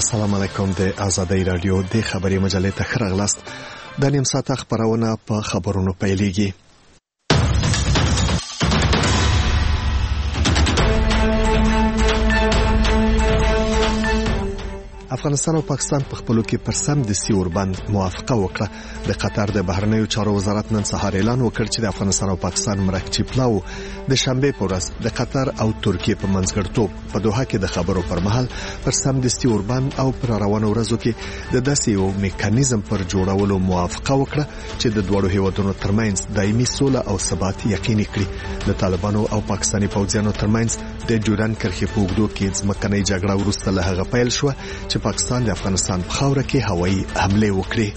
السلام علیکم. د آزادۍ رادیو د خبري مجلې ته ښه راغلاست. د نیم ساعت خبرونه په خبرونو پیلېږي. افغانستان او پاکستان په خپلو کې پر سم د سیوربند موافقه وکړه. د قطر د بهرنیو چارو وزارت نن سهار اعلان وکړ چې د افغانستان او پاکستان مرکچی پلاو د شنبه په ورځ د قطر او ترکیه په منځګړیتوب په دوحه کې د خبرو پر مهال پر سم د سیوربند او پر روانو ورځو کې د داسې یو میکانیزم پر جوړولو موافقه وکړه چې د دوه هیوادونو ترمنځ دایمي سوله او ثبات یقیني کړي. د طالبانو او پاکستاني پوځیانو ترمنځ د جوران کرښې په اوږدو کې ځمکنۍ جګړه وروسته له هغه پیل شو چې پاکستان د افغانستان په خاوره کې هوایي حمله وکړي.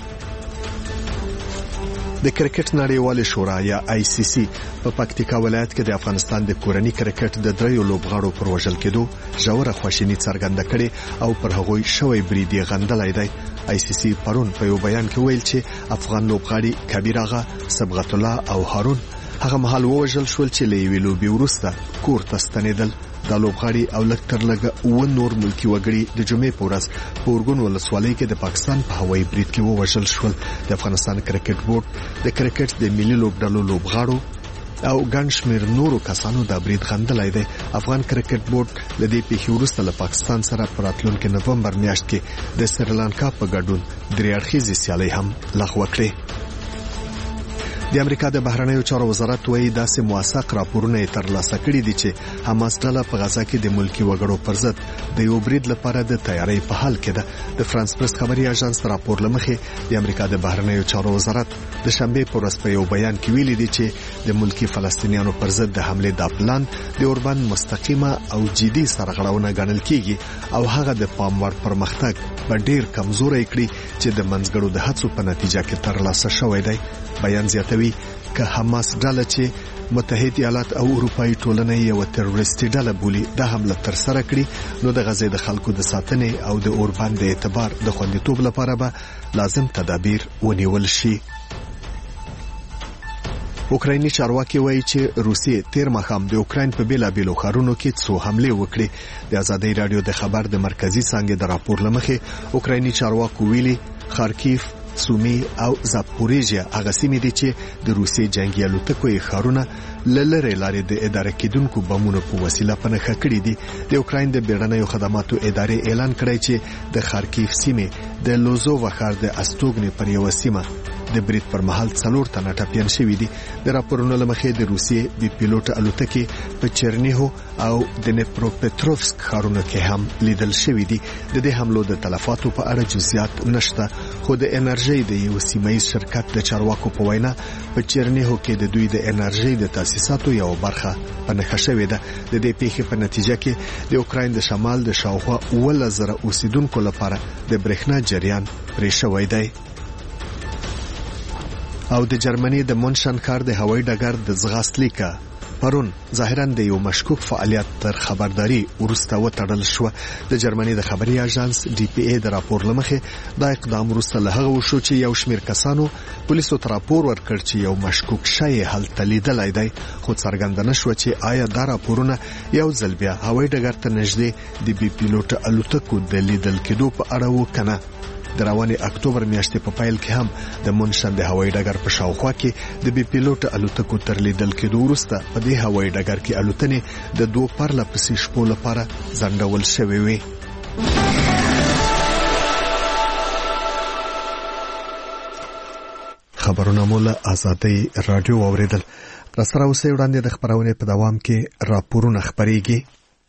د کرکټ نړیوال شورا یا ICC په پکتیکا ولایت کې د افغانستان د کورنۍ کرکټ د دریو لوبغاړو پر وژل کېدو ژوره خواشیني څرګنده کړې او پر هغوی شوی بریدي غندلای دی. ICC پرون په یو بیان کې ویل چې افغان لوبغاړي کبیر آغا، صبغت الله او هارون هغه مهال وژل شول چې له یوې لوبې وروسته کور ته ستنېدل. د لوبغاړي او لکټر لګه او نور ملکی وګړي د جمعې په ورځ په اورګون ولسوالۍ کې د پاکستان په هوایي برید کې وژل شول. د افغانستان کرکټ بورډ د کرکټ د ملي لوبډلو لوبغاړو او ګڼ شمېر نورو کسانو د برید غندلای دی. افغان کرکټ بورډ د دې پیښې وروسته له پاکستان سره په راتلونکي نومبر میاشت کې د سریلانکا په ګډون درې اړخیزې سیالۍ هم لغوه کړې. د امریکا د بهرنیو چارو وزارت وايي داسې موثق راپورونه ترلاسه کړي دي چې حماس ډله په غزا کې د ملکی وګړو پر ضد د یو برید لپاره د تیاری په حال کې ده. د فرانس پریس خبري اژانس راپور لمخې د امریکا د بهرنیو چارو وزارت د شنبه په ورځ په یو بیان کې ویلي دي چې د ملکی فلسطینیانو پر ضد د حمله د پلان د اوربان مستقیمه او جدي سرغړونه ګڼل کیږي او هغه د پاموړ پرمختګ په ډیر کمزوري کړی چې د منځګړو د هڅو په نتیجه کې ترلاسه شوی دی. بیان زیاتوي که حماس ډله چې متحده ایالات او اروپאי ټولنه یو تروریستي ډله بولي د حمله تر سره کړي نو د غزې د خلکو د ساتنې او د اوربان د اعتبار د خوندیتوب لپاره به لازم تدابیر ونیول شي. اوکرایني چارواکي وایي چې روسیې تیر مخام د اوکراین په بیلابیلو ښارونو کې څو حمله وکړي. د آزادۍ رادیو د خبر د مرکزی څنګه د راپور لمخې اوکرایني چارواکو ویلي خارکیف، سومي او زاپوریژیا هغه سیمې دي چې د روسي جنگي الوتکو ښارونه لری لارې د اداره کېدونکو بمونو په وسیله پنهخه کړې دي. د اوکراین د بیړنیو خدماتو ادارې اعلان کړی چې د خارکیف سیمې د لوزووا ښار د استوګنې پر یو سیمه د برید پر مهال 4 تنه ټپيان شوي دي. د راپورونو لمخې د روسي بي پیلوټ الوتکې په چرنیهو او د نپروپټروفسک ښارونو کې هم لیدل شوي دي. د دې حملو د تلفاتو په اړه جزئیات نشته، خو د انرژي د یو سیمایي شرکت د چارواکو په وینا په چرنیهو کې د دوی د انرژي د تاسیساتو یو برخه پنهخه شوې ده. د دې پیښې په نتیجه کې د اوکراین د شمال د شاوخوا 1000 اوسیدونکو لپاره د برېښنا جریان پرې شوی دی. او د جرمني د مونشن ښار د هوایي ډګر د ځغاستلیکا پرون ظاهرا د یو مشکوک فعالیت تر خبرداري ورسته وټړل شو. د جرمني د خبري اژانس DPA د راپور لمخې دا اقدام ورسته له هغه وشو چې یو شمیر کسانو پولیسو ته راپور ورکړ چې یو مشکوک شی هلته لیدلای دی، خو څرګنده نشو چې آیا دا راپورونه یو ځل بیا هوایي ډګر ته نږدې د بي پیلوټ الوتکو د لیدل کېدو په اړه وکنه. د رواني اکتوبر میاشتې په پایل کې هم د مونشن د هوایي ډګر په شاوخوا کې د بي پیلوټ الوتکو تر لیدل کېدو وروسته په دې هوایي ډګر کې الوتنې د 2 پرله پسې شپو لپاره ځنډول شوې وې. خبرونه مولا آزادۍ رادیو اوریدل. راسره اوسې وړاندې د خبرونه په دوام کې راپورونه خبريږي.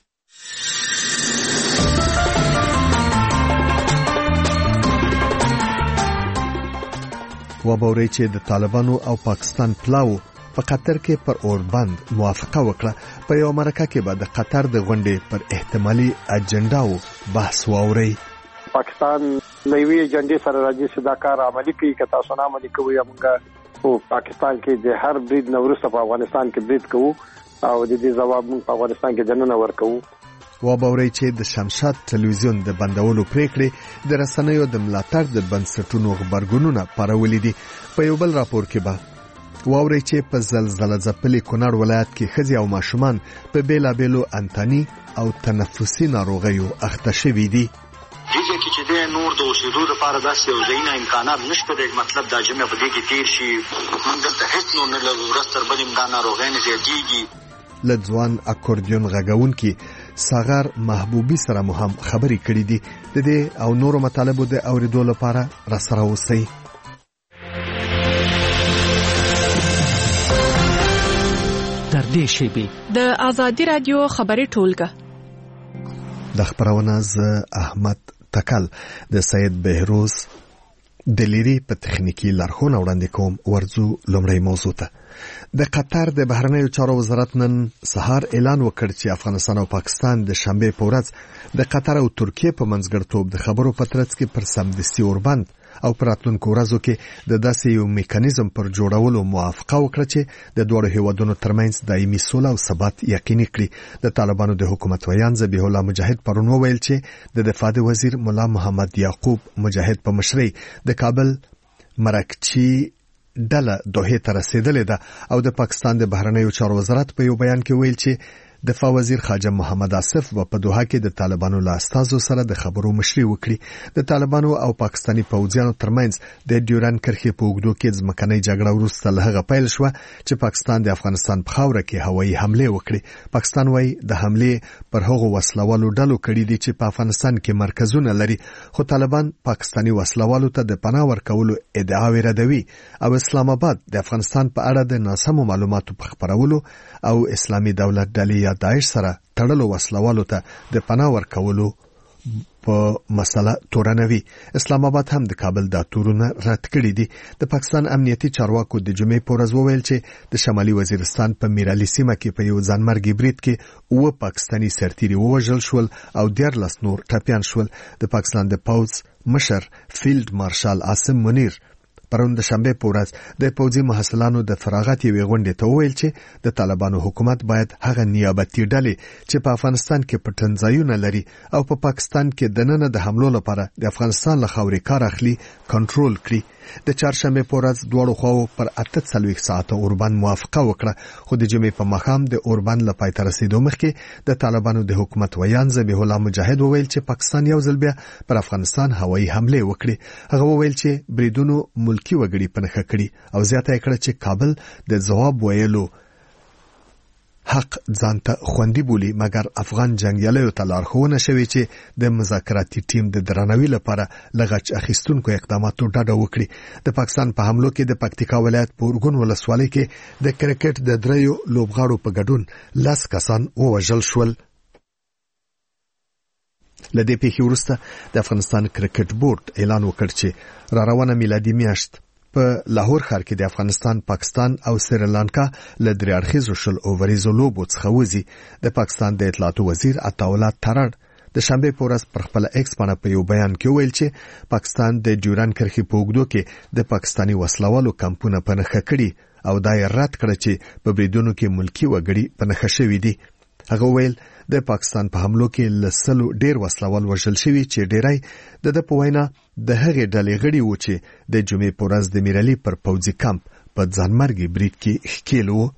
وبوري چې د طالبانو او پاکستان پلاو په قطر کې پر اوربند موافقه وکړه. په یو مرکه کې به د قطر د غونډې پر احتمالي اجنډاو بحث واوري. پاکستان نوې اجنډې سره راځي چې دا کار عملي کوي. که تاسو نه عملي کوئ موږ په پاکستان کې د هر برید نورسته په افغانستان کې برید کوو او د دې ځواب موږ په افغانستان کې جننه ورکوو. وبوري چې د شمشاد ټلویزیون د بندولو پریکړې د رسنیو د ملاتړ د بنسټونو خبرګونونه پارولې دي. په یو بل راپور کې به واوري چې په زلزلہ ځپلي کونړ ولایت کې ښځې او ماشومان په بیلابیلو انتاني او تنفسي ناروغیو اخته شوي دي. هیڅ کې چې دې نور د اوسېدو دپاره داسې یو ځایونه امکانات نشته دی، مطلب دا جمع په دې کې تېر شي. موږ دلته هېڅ نور نه لرو، ورځ تر بلې دا ناروغیانې زیاتېږي. له ځوان اکوردیون غږونکي ساغر محبوبي سره مو هم خبرې کړې دي. د دې او نورو مطالبو د اورېدو لپاره راسره اوسئ. تر دې شیبې د آزادي رادیو خبري ټولګه د خبرونه ز احمد تکل د سید بهروز د لیري په تخنیکی لارښوونه وړاندې کوم. ورځو لومړی موضوع ته. د قطر د بهرنیو چارو وزارت نن سهار اعلان وکړ چې افغانستان او پاکستان د شنبه په ورځ د قطر او ترکیه په منځګړیتوب د خبرو په ترڅ کې پر سمدستي اوربند او پر راتلونکو ورځو کې د داسې یو میکانیزم پر جوړولو موافقه وکړه چې د دوه هیوادونو ترمنځ دایمي سوله او ثبات یقیني کړي. د طالبانو د حکومت ویان ذبیح الله مجاهد پرون وویل چې د دفاع وزیر مولا محمد یعقوب مجاهد په مشرۍ د کابل مرکچی ډله دوحې ته رسیدلې ده او د پاکستان د بهرنیو چارو وزارت په یو بیان کې ویل چې دفاع وزیر خواجه محمد آصف په دوحه کې د طالبانو له استازو سره د خبرو مشري وکړي. د طالبانو او پاکستاني پوځیانو ترمنځ د ډیورن کرښې په اوږدو کې ځمکنۍ جګړه وروسته له هغه پیل شوه چې پاکستان د افغانستان په خاوره کې هوایي حمله وکړي. پاکستان وايي د حمله پر هغو وسلوالو ډلو کړي دي چې په افغانستان کې مرکزونه لري، خو طالبان پاکستاني وسلوالو ته د پناه ورکولو ادعاوې ردوي او اسلام آباد د افغانستان په اړه د ناسمو معلوماتو په خپرولو او اسلامي دولت ډلې داعش سره تړلو وسلوالو ته د پناه ورکولو په مسله تورنوي. اسلام آباد هم د کابل د تورونه رد کړی دي. د پاکستان امنیتي چارواکو د جمعې په ورځ وویل چې د شمالي وزیرستان په میرعلي سیمه کې په یو ځانمرګي برید کې 9 پاکستاني سرتیري ووژل شول او 14 نور ټپیان شول. د پاکستان د پوځ مشر فیلډ مارشال عاصم منیر پرون د شنبه په ورځ د پوځي محصلانو د فراغت یوې غونډې ته وویل چې د طالبانو حکومت باید هغه نیابتي ډلې چې په افغانستان کې پټنځایونه لري او په پاکستان کې دننه د حملو لپاره د افغانستان له خاورې کار اخلي کنټرول کړي. د چهارشنبه په ورځ دواړو خواو پر 48 ساعته اوربند موافقه وکړه، خو د جمعې په ماښام د اوربند له پای ته رسیدو مخکې د طالبانو د حکومت ویان ذبیح الله مجاهد وویل چې پاکستان یو ځل بیا پر افغانستان هوایي حمله وکړي. هغه وویل چې بریدونو ملکی وګړي پنهخه کړي او زیاته کړه چې کابل د جواب ویلو حق ځانته خوندي بولي، مګر افغان جنگیالیو ته لارښوونه شوې چې د مذاکراتي ټیم د درناوي لپاره لغچ اخیستونکو اقداماتو ډډه وکړي. د پاکستان په حملو کې د پکتیکا ولایت په اورګون ولسوالۍ کې د کرکټ د دریو لوبغاړو په ګډون 10 کسان ووژل شول. لدې پیښې وروسته د افغانستان کرکټ بورډ اعلان وکړ چې را روانه میلادي میاشت په لاهور ښار کې د افغانستان، پاکستان او سریلانکا له درې اړخیزو شل اووریزو لوبو څخه وځي. د پاکستان د اطلاعاتو وزیر عطاالله ترړ د شنبه په ورځ پر خپل ایکس باندې په یو بیان کې ویل چې پاکستان د ډیورن کرښې په اوږدو کې د پاکستاني وسلوالو کمپونه پنهخه کړي او دا یې رد کړ چې په بریدونو کې ملکی وګړي پنهخه شوي دي. هغه ویل د پاکستان په حملو کې لسلو ډیر وسلوال وژل شوي چې ډیرای د په وینا د هغې ډلې غړي و چې د جمعې په ورځ د میرعلي پر پوځي کمپ په ځانمرګي برید کې ښکېل وو.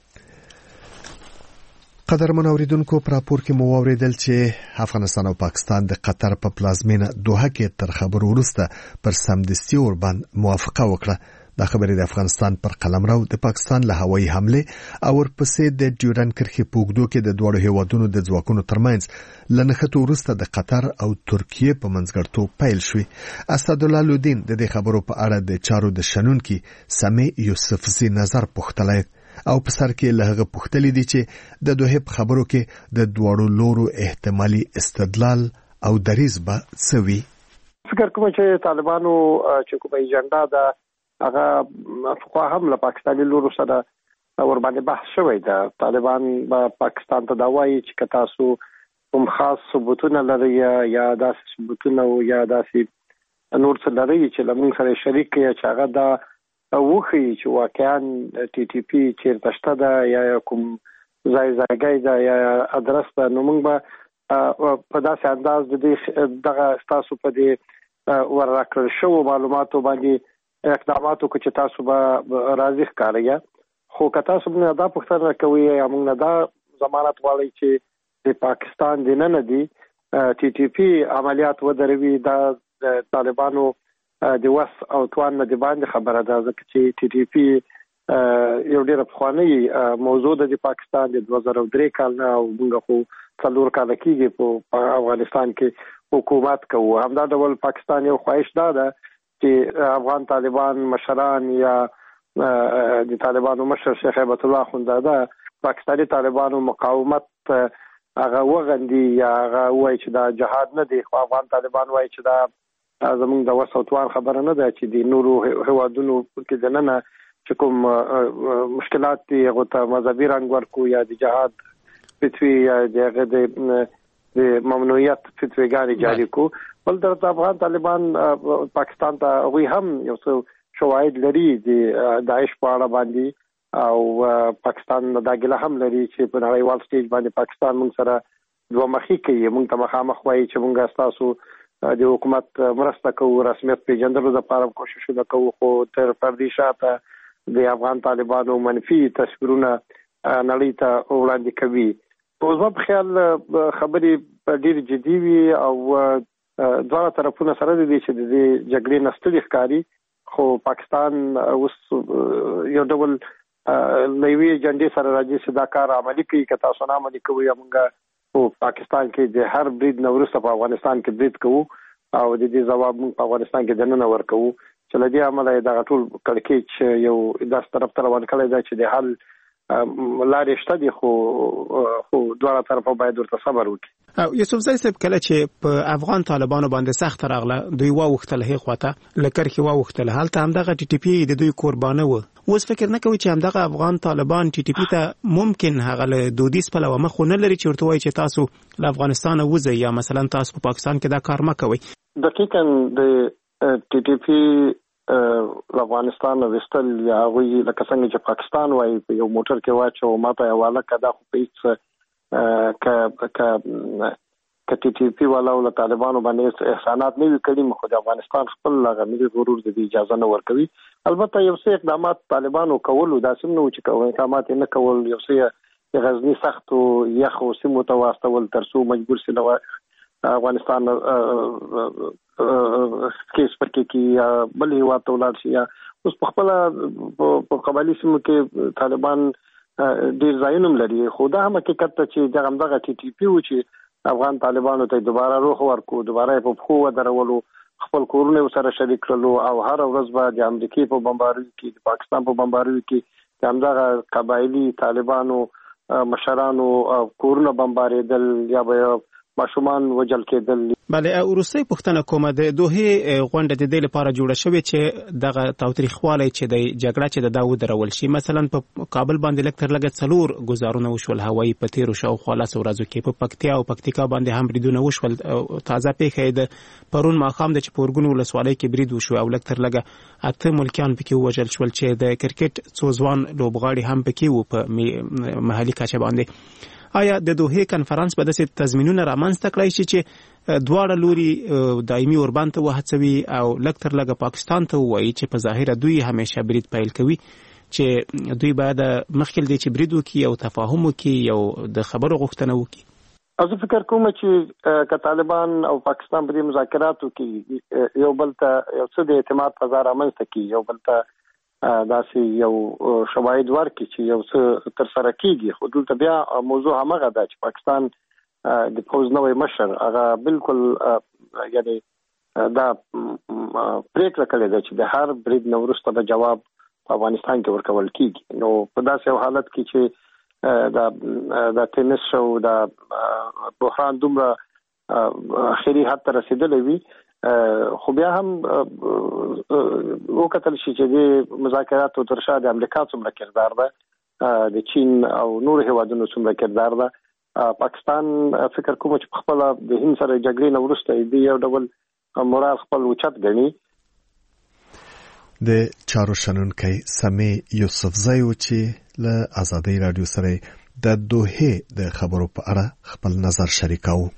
قدرمن اوریدونکو، پر راپور کې مو واوریدل چې افغانستان او پاکستان د قطر په پلازمینه دوحه کې تر خبرو وروسته پر سمدستي اوربند موافقه وکړه. دا خبرې د افغانستان پر قلمرو د پاکستان له هوایي حمله او ورپسې د ډیورن کرښې په اوږدو کې د دوه هیوادونو د ځواکونو ترمنځ لنښتو وروسته د قطر او ترکیه په منځګړیتوب پیل شوې. اسدالله لودین د دې خبرو په اړه د چارو د شنونکي سمې یوسفزي نظر پوښتلی او په سر کې له هغه پوښتلي دي چې د دوه په خبرو کې د دوړو لورو احتمالي استدلال او دریز به څه وي. فکر کوم چې طالبانو چې کومه ایجنډا ده هغه خو هم له پاکستاني لورو سره ور باندې بحث شوی ده. طالبان به پاکستان ته دا وایي چې تاسو کوم خاص ثبوتونه لري یا داسې ثبوتونه او یا داسې نور څه لري چې لمون سره شریک کړي چې هغه دا وخی چې واقعا ټي ټي پی چیرته شته ده یا کوم ځای ده یا ادرس ده، نو موږ به په داسې انداز د دې دغه تاسو په دې ورکړل شو معلوماتو باندې اقداماتو کې چې تاسو به راضي ښکارئ. خو که تاسو موږ دا پوښتنه کوي یا موږ دا ضمانت غواړئ چې د پاکستان د نن دي ټي ټي پی عملیات ودروي، دا د طالبانو د وس او توان نه باندې خبره ده ځکه چې ټي ټي پی یو ډېر افغاني موضوع د پاکستان د 2003 کال نه او موږ خو څلور کال کېږي په افغانستان کې حکومت کوو. همدا ډول پاکستان یو خواهش ده چې افغان طالبان مشران یا د طالبانو مشر شیخ هیبت الله خوندزاده پاکستاني طالبانو مقاومت هغه وغندي یا هغه وایي چې دا جهاد نه دی، خو افغان طالبان وایي چې دا زموږ د وسوتوان خبره نه ده چې د نورو هوادونو کې دننه چې کوم مشکلات دي هغه ته مذهبي رنګ ورکو یا د جهاد فتوی یا د ممنوعیت فتویګانې جاری کو. بل طرف افغان طالبان پاکستان ته هغوی هم یو څه شواهد لري د داعش په اړه باندې او پاکستان دا ګله هم لري چې په نړیوال سټیج باندې پاکستان موږ سره دوه مخې کوي، موږ ته مخامخ وایي چې موږ تاسو د حکومت مرسته کوو، رسمیت پیژندلو لپاره کوششونه کوو، خو تر پردي شاته د افغان طالبانو منفي تصویرونه نړۍ ته وړاندې کوي. په زما په خیال خبرې ډېر جدي وي او دواړه طرفونه سره دي چې د جګړې نه ستړي ښکاري، خو پاکستان اوس یو ډول نوی جنډې سره راځي چې دا کار عملي کوي. که تاسو نه عملي کوئ موږ په پاکستان کې د هر برید نه وروسته په افغانستان کې برید کوو او د دې ځواب موږ په افغانستان کې دننه ورکوو چې له دې امله دا ټول کړکېچ یو داس طرف ته روان کړی دی چې د حل لارې شته دي، خو دواړه طرفه باید ورته صبر وکړي. یوسفزی صاحب کله چې په افغان طالبانو باندې سخت راغله دوی واوښتل هغه خواته لکرخي واوښتل، هلته همدغه ټي ټي پی د دوی قربانه و. اوس فکر نه کوي چې همدغه افغان طالبان ټي ټي پی ته ممکن هغه له دودیز په لور مخ نه لري چې ورته وایي چې تاسو له افغانستان وځئ یا مثلا تاسو په پاکستان کې دا کار مه کوئ. دقیقاً د ټي ټي پی افغانستان وستل یا غوي لکه څنګه چې پاکستان وایي په یو موټر کې واچو ماته حواله کړه، خو په هیڅ ک ټي ټي پی والا او طالبانو باندې احسانات نه وکړي، خو د افغانستان خپل غمري غرور د اجازه نه ورکوي. البته یو څه اقدامات طالبانو کولو داسې نو چې کوم اقدامات نه کول، یو څه غزنی سخت او یخ او سیمو ته واستول ترڅو مجبور سي نو افغانستان کیس پکې کې بل هیواد ته ولاړ شي. اوس په خپل په قبایلی سیمو کې طالبان ډیر ځایونه لري، خو دا هم حقیقت ته چې دغه ټي ټي پی و چې افغان طالبانو ته دوباره روح ورکو، دوباره په خو درولو، خپل کورونه سره شریک کړلو او هر ورځ به د امریکای په بمباریو کې د پاکستان په بمباریو کې همدغه قبایلی طالبانو مشرانو کورونه بمباریدل یا به ماشومان وجل کېدل. بله، وروستۍ پوښتنه کومه د دوحې غونډه د دې لپاره جوړه شوې چې دغه تاوتریخوالی چې د جګړه چې دا ودرول شي، مثلا په کابل باندې لږ تر لږه 4 ګزارونه وشول هوایي په تیرو شاوخوا 10 ورځو کې، په پکتیا او پکتیکا باندې هم بریدونه وشول. تازه پیښه د پرون ماښام د چې په ارګون ولسوالۍ کې برید وشو او لږ تر لږه 8 ملکیان پکې ووژل شول چې د کرکټ څو ځوان لوبغاړي هم پکې وو په محلي کچه باندې. آیا د دوحې کنفرانس به داسې تضمینونه رامنځته کړی شي چې دواړه لوري دایمي اوربند ته وهڅوي او لږ تر لږه پاکستان ته ووایي چې په ظاهره دوی همیشه برید پیل کوي، چې دوی باید مخکې دی چې برید وکړي او تفاهم وکړي او د خبرو غوښتنه وکړي؟ زه فکر کوم چې که طالبان او پاکستان په دې مذاکراتو کې یو بل ته یو څه د اعتماد فضا رامنځته کړي، یو بل ته داسې یو شواهد ورکړي چې یو څه تر سره کېږي، خو دلته بیا موضوع همغه ده چې پاکستان د پوز نوې مشر هغه بالکل یعنی دا پریکړه کړې ده چې د هر برید نه وروسته به جواب په افغانستان کې ورکول کېږي. نو په داسې یو حالت کې چې د ټینس شو د بحران دومره اخري حد ته رسیدلی وي، خو بیا هم وکتل شي چې د مذاکراتو تر شا د امریکا څومره کردار ده، د چین او نور هیوادونو څومره کردار ده. پاکستان فکر کوم چې خپل د هند سره جګړې نه وروسته د یو ډول مورال خپل اوچت ګڼي. د چارو شنونکي سمې یوسفزی و چې له آزادۍ رادیو سره د دوحې د خبرو په اړه خپل نظر شریکاو.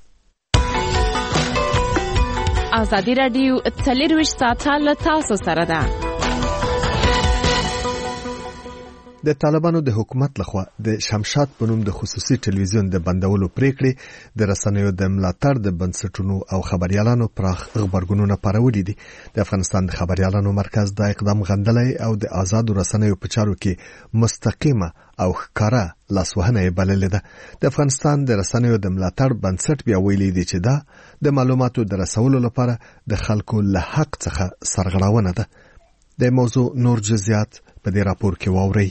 آزادی رادیو 24 ساعته له تاسو سره ده. د طالبانو د حکومت لخوا د شمشاد په نوم د خصوصي ټلویزیون د بندولو پریکړې د رسنیو د ملاتړ د بنسټونو او خبريالانو پراخ خبرګونونه پارولې دي. د افغانستان د خبريالانو مرکز دا اقدام غندلی او د آزاد رسنیو په چارو کې مستقیمه او ښکارا لاسوهنه بللې ده. د افغانستان د رسنیو د ملاتړ بنسټ بیا ویلي دی چې دا د معلوماتو د رسولو لپاره د خلکو له حق څخه سرغړونه ده. د موضوع نور جزئیات په دې راپور کې واورئ.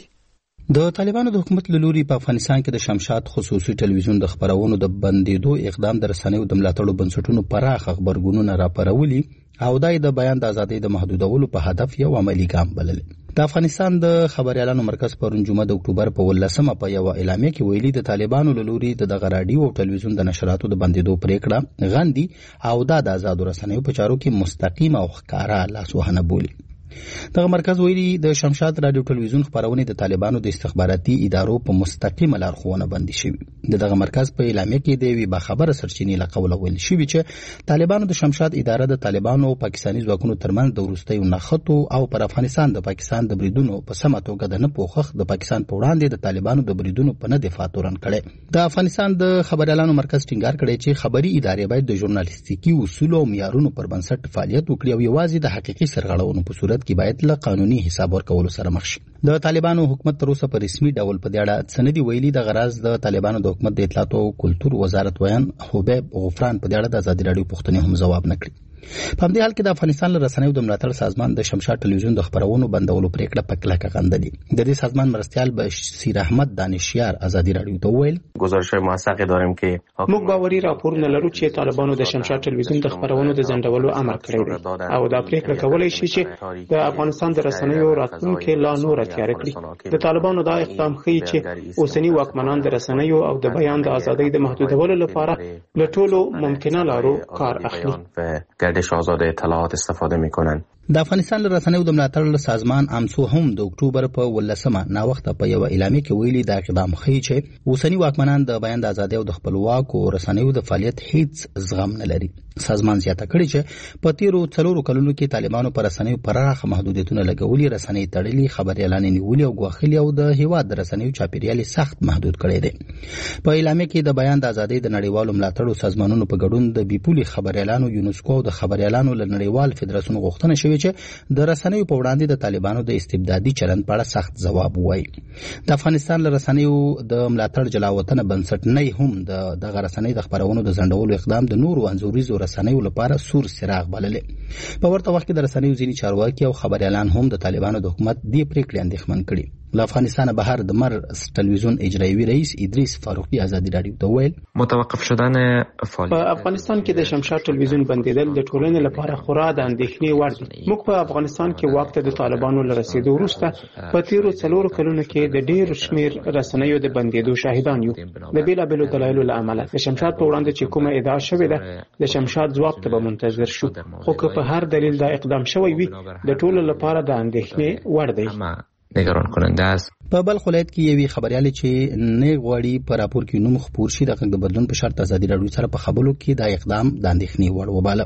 د طالبانو د حکومت له لوري په افغانستان کې د شمشاد خصوصي ټلویزیون د خبرونو د بندیدو اقدام د رسنیو د ملاتړو بنسټونو پراخ خبرګونونه راپارولي او د بیان د ازادۍ د محدودولو په هدف یو عملی ګام بلل. د افغانستان د خبريالانو مرکز پرون جمعه د اکتوبر په 18 په یو اعلامیه کې ویلي د طالبانو له لوري د رادیو او ټلویزیون د نشراتو د بندیدو پریکړه غندي او د آزاد رسنیو په چارو کې مستقیم او ښکارا لاسوهنه بولي. دغه مرکز ویلي د شمشاد رادیو ټلویزیون خبرونه د طالبانو د استخباراتي ادارو په مستقیمه لارښوونه باندې شوی. دغه مرکز په اعلامیه کې د وی باخبره سرچینې لقول ویل شوی چې طالبانو د شمشاد اداره د طالبانو او پاکستاني ځواکونو ترمنځ د وروستیو نښتو او پر افغانستان د پاکستان د بریدونو په سمه توګه د نه پوښښ د پاکستان په وړاندې د طالبانو د بریدونو په نه دفاع تورن کړي. د افغانستان د خبريالانو مرکز ټینګار کړي چې خبري ادارې باید د ژورنالیستیکي اصول او معیارونو پر بنسټ فعالیت وکړي او یوازې د حقيقي سرغړونو په صورت کې باید له قانوني حساب ورکولو سره مخ شي. د طالبانو حکومت تر اوسه په رسمي ډول په دې اړه سندي ویلي د غرض د طالبانو د حکومت د اطلاعات او کلتور وزارت ویان حبیب غفران په دې اړه د ازادي رادیو پوښتنې هم ځواب نکړي. په همدې حال کې د افغانستان له رسنیو د ملاتړ سازمان د شمشاد ټلویزیون د خبرونو بندولو پریکړه په کلکه غندلې. د دې سازمان مرستیال بشیر احمد دانشیار ازادي رادیو ته ویل گزارش موثقی داریم که موږ باوري راپورونه لرو چې طالبانو د شمشاد ټلویزیون د خبرونو د ځنډولو امر کړی دی او دا پریکړه کولای شي چې د افغانستان د رسنیو راتلونکي لا نور تیار کړي. د طالبانو دا اقدام ښیي چې اوسنی واکمنان د رسنیو او د بیان د ازادۍ د محدودولو لپاره له ټولو ممکنه لارو کار اخلي. گردش آزاد اطلاعات استفاده میکنن. د افغانستان له رسنیو د ملاتړ سازمان امسو هم د اکتوبر په 18 ناوخته په یو اعلامیه کې ویلي دا اقدام ښیي چې اوسنی واکمنان د بیان د ازادۍ او د خپلواک او رسنیو د فعالیت هیڅ زغم نه لري. سازمان زیاته کړي چې په تیرو 4 کلونو کې طالبانو پر رسنیو پراخ محدودیتونه لګولي، رسنۍ تړلي، خبريالان نیولي او غوښلي او د هیواد د رسنیو چاپیریال سخت محدود کړي دي. په اعلامیه کې د بیان د ازادۍ د نړیوالو ملاتړو سازمانونو په ګډون د بیپولي خبريالانو یونسکو او د خبريالانو له نړیوال فدراسیون غوښتنه شوې چې د رسنیو په وړاندې د طالبانو د استبدادي چلند په اړه سخت ځواب وایي. د افغانستان له رسنیو د ملاتړ جلاوطن بنسټ نه هم د رسنیو د خبرونو د ځنډولو اقدام د نورو انزوريزو رسنیو لپاره سور څراغ بللې. په ورته وخت کې د رسنیو ځینې چارواکي او خبريالان هم د طالبانو د حکومت دی پریکړې اندېښمن کړي. له افغانستان بهر د مر ټلویزیون اجرایي رئیس ادریس فاروقي ازادي رادیو ته ویل متوقف شدن فعالیت په افغانستان کې د شمشاد ټلویزیون بندیدل د ټولنې لپاره خورا د اندېښنې وړ دی. موږ په افغانستان کې واک ته د طالبانو له رسیدو وروسته په تیرو 4 کلونو کې د ډېر شمیر رسنیو د بندیدو شاهدان یو. د بیلابېلو دلایلو له امله د شمشاد په وړاندې چې کومه ادعا شوې ده د شمشاد ځواب ته به منتظر شو، خو که په هر دلیل دا اقدام شوی وي د ټولو لپاره د اندېښنې وړ دی. نگران کننده است. په بل ولایت کې یوې خبريالې چې نه غواړي په راپور کې نوم خپور شي د غږ د بدلون په شرط ازادي رادیو سره په خبرو کې دا اقدام د اندېښنې وړ وباله.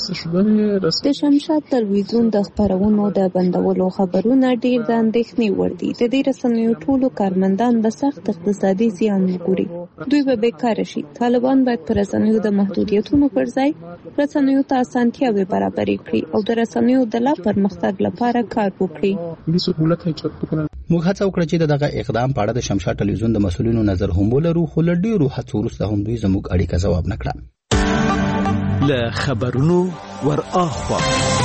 د شمشاد ټلویزیون د خبرونو د بندولو خبرونه ډیر د اندېښنې وړ دي. د دې رسنیو ټولو کارمندان به سخت اقتصادي زیان وګوري، دوی به بیکاره شي. طالبان باید پر رسنیو د محدودیتونو پر ځای رسنیو ته اسانتیاوې برابرې کړي او د رسنیو د لا پرمختګ لپاره کار وکړي. موږ هڅه وکړه چې دغه اقدام په اړه د شمشاد ټلویزیون د مسؤلینو نظر هم ولرو، خو له ډیرو هڅو وروسته هم دوی زموږ اړیکه ځواب نکړه. له خبرونو ور اخوا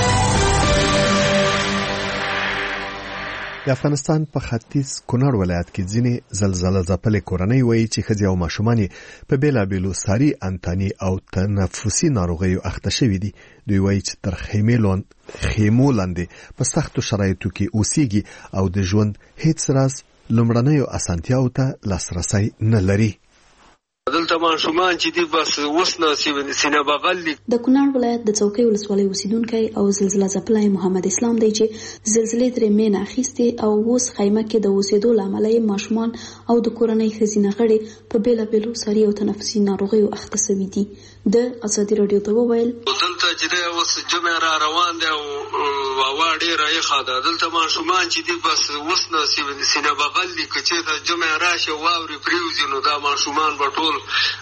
د افغانستان په ختیځ کونړ ولایت کې ځینې زلزلې ځپلې کورنۍ وایي چې ښځې او ماشومان په بیلابېلو ساري انتاني او تنفسي ناروغیو اخته شوي دي. دوی وایي چې تر خیمو لاندې په سختو شرایطو کې اوسېږي او د ژوند هیڅ راز لومړنیو اسانتیاو ته لاسرسی نه لري. دلته ماشومان چې دي بس اوس نصیب سینه بغل د کونړ ولایت د څوکۍ ولسوالۍ اوسیدونکی او زلزلہ ځپلی محمد اسلام دی چې زلزلې ترې مینه اخیستې او اوس خیمه کې د اوسېدو له امله یې ماشومان او د کورنۍ ښځینه غړي په بېلابېلو ساري او تنفسي ناروغیو اخته سوي دي. د ازادي راډیو ته وویل دلته چې دی اوس جمع را روان دی او هوا ډېره یخه ده. دلته ماشومان چې دي بس اوس نصیب سینه بغل دي که چېرته جمع راشي واورې پرېوځي نو دا ماشومان به ټول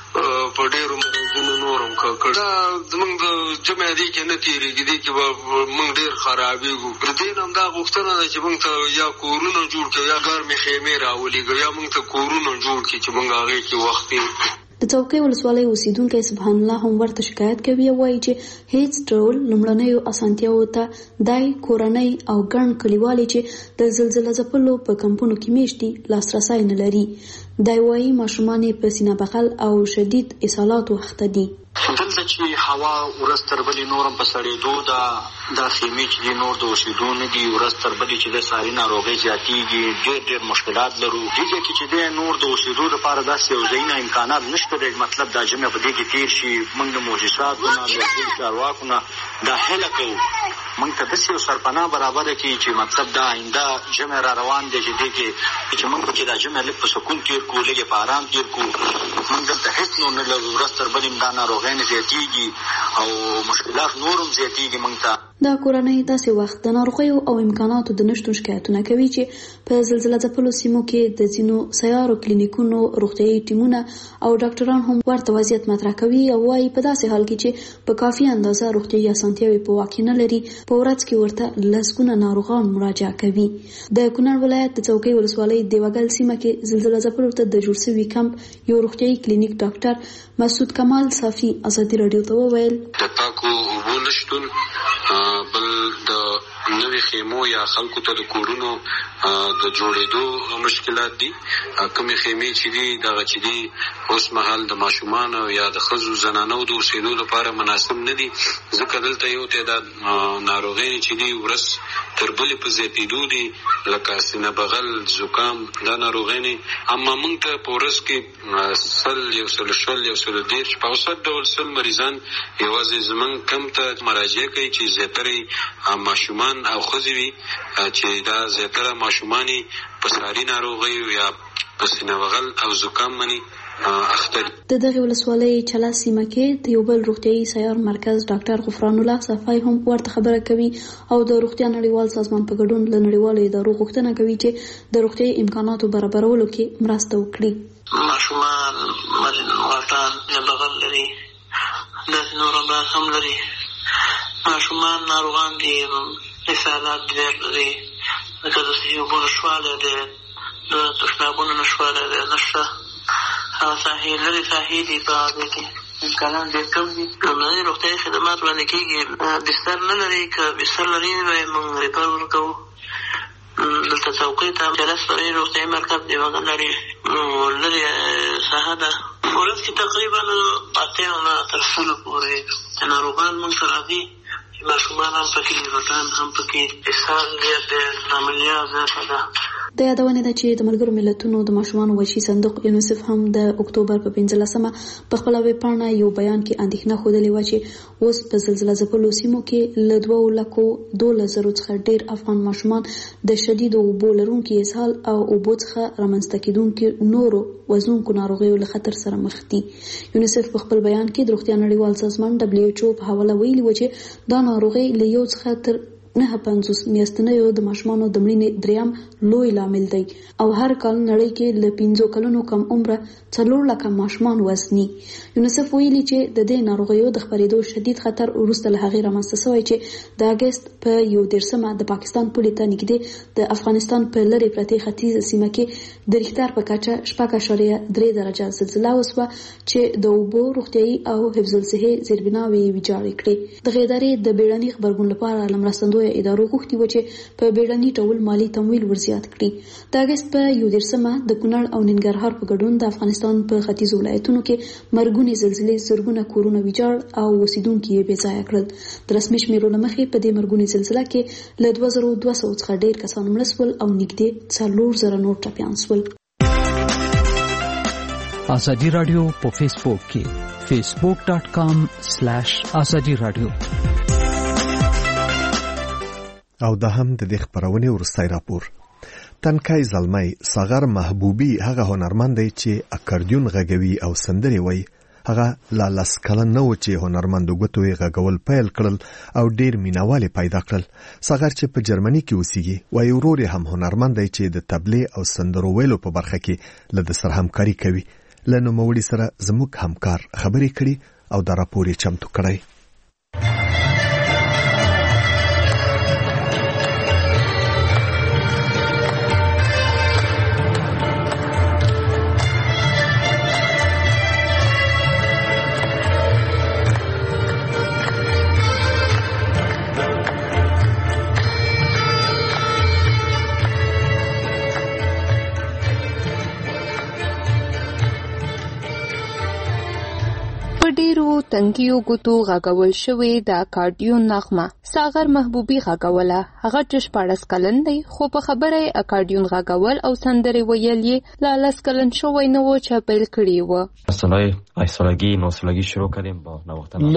په ډېرو مرضونو نورم کړ. دا زمونږ د جمع دی کې نه تېرېږي، دی کې به مونږ ډېر خرابېږو. د دې نه همدا غوښتنه ده چې مونږ ته یا کورونه جوړ کړي یا ګرمې خیمې راولېږي یا مونږ ته کورونه جوړ کړي چې مونږ هغې کې وخت تېر. د څوکۍ ولسوالۍ اوسیدونکی سبحان الله هم ورته شکایت کوي او وایي چې هیڅ ډول لومړنیو اسانتیاوو ته دای کورنۍ او ګڼ کلیوالي چې د زلزله ځپلو په کمپونو کې میشت دي لاسرسی نه لري. دای وایي ماشومان یې په سینه بغل او شدید اسهالاتو اخته دي. دلته چې هوا ورځ تر بلې نورم په سړېدو دا خیمې چې دي نور د اوسېدو نه دي، ورځ تر بلې چې د ساري ناروغۍ زیاتېږي، ډېر مشکلات لرو. دې ځای کې چې دی نور د اوسېدو لپاره داسې یو ځایونه امکانات نشته دی. مطلب دا جمع په دې کې تېر شي. موږ د معجزاتو نه د ټول چارواکو نه دا هیله کوو موږ ته داسې یو سرپناه برابره کړي چې مطلب دا آینده جمع را روان دی چې دې کې چې موږ پکې دا جمع لږ په سکون تېر کړو، لږ په آرام تېر کړو. موږ دلته هېڅ نور نه لرو. ورځ تر بلې دا ناروغۍ نه زیاتېږي او مشکلات نورم زیاتېږي موږ ته. دا کورنۍ داسې وخت د ناروغیو او امکاناتو د نشتون شکایتونه کوي چې په زلزله ځپلو سیمو کې د ځینو سیارو کلینیکونو روغتیايي ټیمونه او ډاکټران هم ورته وضعیت مطرح کوي او وایي په داسې حال کې چې په کافي اندازه روغتیايي اسانتیاوې په واک کې نه لري په ورځ کې ورته لسګونه ناروغان مراجعه کوي. د کونړ ولایت د څوکۍ ولسوالۍ دیوګل سیمه کې زلزله ځپلو ته د جوړ شوي کمپ یو روغتیايي کلینیک ډاکټر مسعود کمال صافي ازادي راډیو ته وویل د پاکو اوبو نشتون، بل د نوې خیمو یا خلکو ته د کورونو د جوړېدو مشکلات دي. کومې خیمې چې دي دغه چې دي اوس مهال د ماشومانو یا د ښځو زنانو د اوسېدو لپاره مناسب نه دي، ځکه دلته یو تعداد ناروغۍ چې دي ورځ تر بلې په زیاتېدو دي، لکه سینه بغل، زکام، دا ناروغۍ. اما موږ ته په ورځ کې 100 په اوسط ډول 100 مریضان یوازې زموږ کم ته مراجعه کوي چې زیاتره ماشومان او ښځې وي، چې دا زیاتره ماشومان په ساري ناروغیو یا په سینه بغل او زکام باندې اخته دي. د دغه ولسوالۍ چلا سیمه کې د یو بل روغتیايي سیار مرکز ډاکټر غفران الله صفای هم ورته خبره کوي او د روغتیا نړیوال سازمان په ګډون له نړیوالو ادارو غوښتنه کوي چې د روغتیايي امکاناتو برابرولو کې مرسته وکړي. ماشومان واټان یا بغل لري، داسې نور امراض هم لري. ماشومان ناروغان دي، اسهالات ډېر لري، لکه د صحي اوبو نشوالی دی، د تشنابونو نشوالی دی، نشته. لرې ساحې دي، په هغې کې امکانات ډېر کم دي. لومړني روغتیايي خدمات وړاندې کېږي. بستر نه لري، که بستر لري موږ ریفر ورکوو. دلته څوکۍ ته جلس لري، روغتیايي مرکز دیوګل لري، لرې ساحه ده. ورځ کې تقریبا 80 نه تر 100 پورې ناروغان موږ ته راځي. ماشومان هم پکې، روټان هم پکې، اسهال ډېر دی، عملیات زیاته ده. د یادونې ده چې د ملګرو ملتونو د ماشومانو وحشي صندوق یونیسف هم د اکتوبر په 15مه په خپله ویبپاڼه یو بیان کې اندېښنه ښودلې وه چې اوس په زلزله ځپلو سیمو کې له 2,12,000 څخه ډېر افغان ماشومان د شدیدو اوبو لرونکي اسهال او اوبو څخه رامنځته کېدونکي نورو وژونکو ناروغیو له خطر سره مخ دي. یونیسف په خپل بیان کې د روغتیا نړیوال سازمان WHO په حواله ویلي و چې دا ناروغي له یو څخه تر 950 میاشتنیو د ماشومانو د مړینې دریم لوی لامل دی او هر کال نړۍ کې له 5 کلونو کم عمره 4 لکه ماشومان وزني. یونیسف ویلي چې د دې ناروغیو د خپرېدو شدید خطر وروسته له هغې رامنځته شوی چې د اګست په 1 د پاکستان پولې ته نږدې د افغانستان په لرې پرتې ختیځه سیمه کې د ریختر په کچه 6.3 درجه زلزله وسوه چې د اوبو، روغتیايي او حفظ الصحې زیربناوې ویجاړې کړې. دغه ادارې د بیړني غبرګون لپاره له مرستندویه ادارو غوښتي و چې په بیړني ډول مالی تمویل ورزیات کړي. د اګست په 11 د کونړ او ننګرهار په ګډون د افغانستان په ختیځو ولایتونو کې مرګونې زلزلې زرګونه کورونه ویجاړ او اوسیدونکي یې بې ځایه کړل. د رسمي شمیرو له مخې په دې مرګونې زلزله کې له 2200 څخه ډېر کسان مړه شول او نږدې 4000 نور ټپیان شول. ازادي رادیو په فیسبوک کې facebook.com/ازادي رادیو. او د هم د دې خبرونه ورستای راپور. تنکای زلمی صغر محبوبي هغه هنرمند دی چې اکاردیون غږوي او سندري وایي. هغه لا لاس کلن نو چې هنرمند غوتوي غږول پیل کړل او ډیر مینوالي پیدا کړل. صغر چې په جرمني کې اوسېږي وایي ورور هم هنرمند دی چې د تبلیغ او سندرو ویلو په برخه کې له سره همکاري کوي. لنو موړي سره زموږ همکار خبرې کړي او دا راپور یې چمتو کړی. تنګیو ګوتو غاګول شوې د اکاردیون نغمه صغر محبوبي غاګوله. هغه 14 کلن دی خو په خبره اکاردیون غاګول او سندري ویل یې لا لاس کلن شوی نه و چې پیل کړی و. سنای ایسالګي نو سالګي شروع کړم با نو وخت نه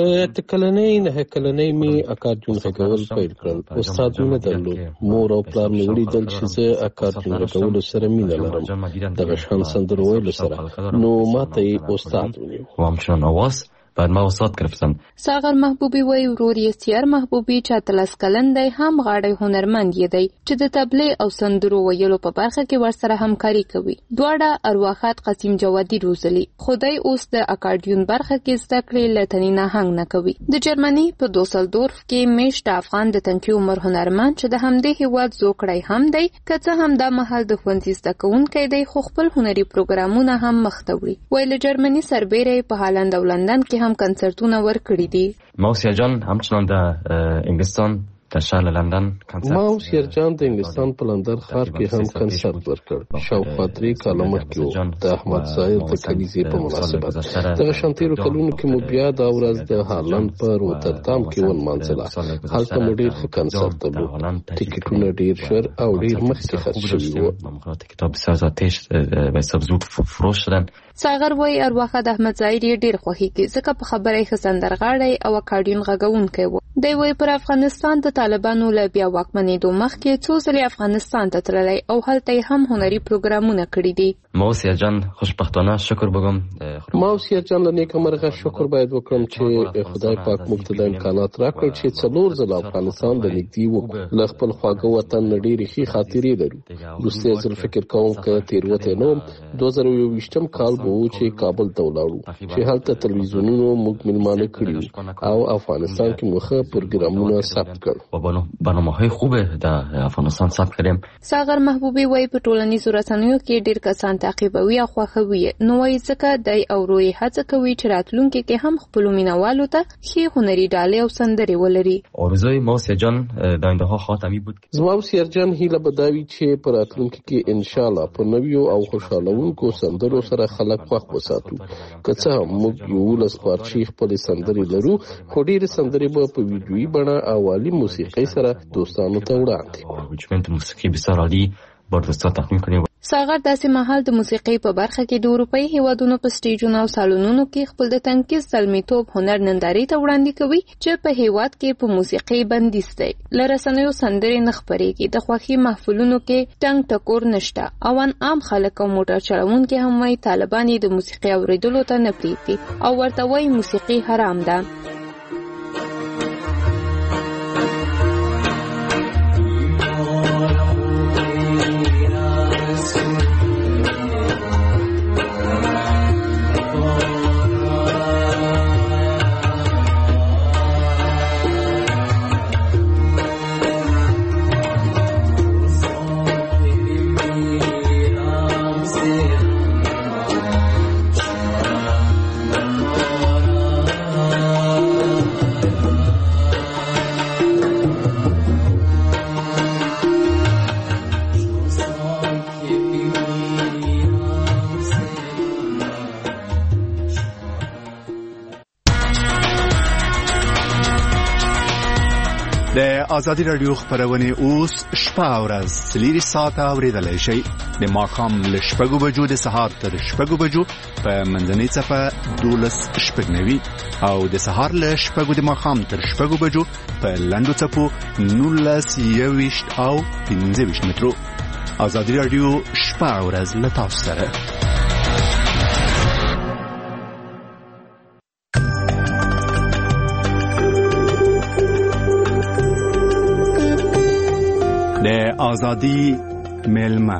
نه کلنې می اکاردیون غاګول پیل کړل. استادونه درلود. مور او پلار مې ولیدل چې زه اکاردیون غاګول سره مینه لرم. دغه شان سندرو ویل سره نو ماته استاد ونیو. وامچون اواز بعد ما وسات گرفتم. صغر محبوبي وای ورور یې سیار محبوبي چې 13 کلن دی هم غاړی هنرمند دی چې د تبلیغ او سندرو ویلو په برخه کې ورسره همکاري کوي. دواړه ارواحات قسیم جوادي روزلي. خدای اوس د اکاردیون برخه کې زده کړې لتنی نه هنګ نه کوي. د جرمني په دوسلدورف کې میشت افغان د تنکي عمر هنرمند چې د همدې هیواد زوکړی هم دی کڅه هم د محل د ښوونځي زده کوونکی دی خو خپل هنري پروګرامونه هم مخته وړي. ویل جرمني سربېره په هالند او لندن کې هم کنسرتونه ورکړي دي. موسیا جان همچنان د انګلستان د شهر لندن کنسرت. موسیا جان د انګلستان په لندن ښار کې هم کنسرت ورکړ. شاوخوا 3 کاله مخکې د احمد ظاهر د کلیزې په مناسبت. دغه شانتیرو کلونو کې مو بیا د ورځ د هالند په روتردام کې ونمانځله. هلته مو ډېر ښه کنسرت درلود. ټیکټونه ډېر ژر او ډېر مخکې خرڅ شوي وو. کتاب سازاتش به سبزود فروش شدن. صغر وای ارواخه د احمد ظاهر ډېر خوښیږي ځکه په خبره یې سندرغاړی او اکاردیون غږونکی و. دی وای پر افغانستان د طالبانو له بیا واکمنېدو مخکې څو ځلې افغانستان ته تللی او هلته هم هنري پروګرامونه کړي دي. موسیا جان خوشبختانه شکر بگم. موسیا جان له نیکه مرغه شکر باید وکړم چې خدای پاک موږ ته د امکانات راکړ چې 4 ځله افغانستان د نږدې وکړو. له خپل خواږه وطن نه ډېرې ښې خاطرې لرو. وروستی ځل فکر کوم که تېروتی نه وم 2021 کال به و چې کابل ته ولاړو چې هلته تلویزیونونو موږ میلمانه کړي او افغانستان کې مو ښه پروګرامونه ثبت کړ. برنامه‌های خوبه د افغانستان ثبت کړم. صغر محبوبي وای په ټولنیزو رسنیو کې ډېر کسان تعقیبوي او خوښوي. نو وای ځکه دای او روی هڅه کوي چې راتلونکي کې هم خپل مینوالو ته ښې هنري ډالۍ او سندرې ولري. آرزوی موسیا جان داینده ها خاتمی بود. زما موسیا جان هیله بداوي چې په راتلونکي کې ان شاء الله په نویو او خوشالونکو سندرو سره خلک خوښ وساتو. که څه هم موږ یو لسپارچی خپل سندرې لرو خو ډېرې سندرې به په ویډیویي بڼه او عالی موسیقۍ سره دوستانو ته وړاندې کوو. موسیقي بسیار عالی با دوستان تقدیم کنیم. صغر داسې مهال د موسیقۍ په برخه کې د اروپאי هیوادونو په سټیجونو او سالونونو کې خپل د تنکیز زلمیتوب هنر نندارې ته وړاندې کوي چې په هیواد کې په موسیقۍ بندیز دی. له رسنیو سندرې نه خپرېږي. د خوښۍ محفلونو کې ټنګ ټکور نشته. او عام خلک او موټر چلوونکي هم وایي طالبان یې د موسیقۍ اوریدلو ته نه پرېږدي او ورته وایي موسیقي حرام ده. د ازادي رادیو خبرونه اوس شپه او ورځ 3 ساعته اوریدلای شئ د ماښام له 6 بجو د سهار تر 6 بجو په منځنۍ صفه 12:90 او د سهار له 6 د ماښام تر 6 بجو په لنډو صفو 19:20 او 15 مترو. ازادي رادیو شپه او ورځ له تاسو سره. د ازادي ملما.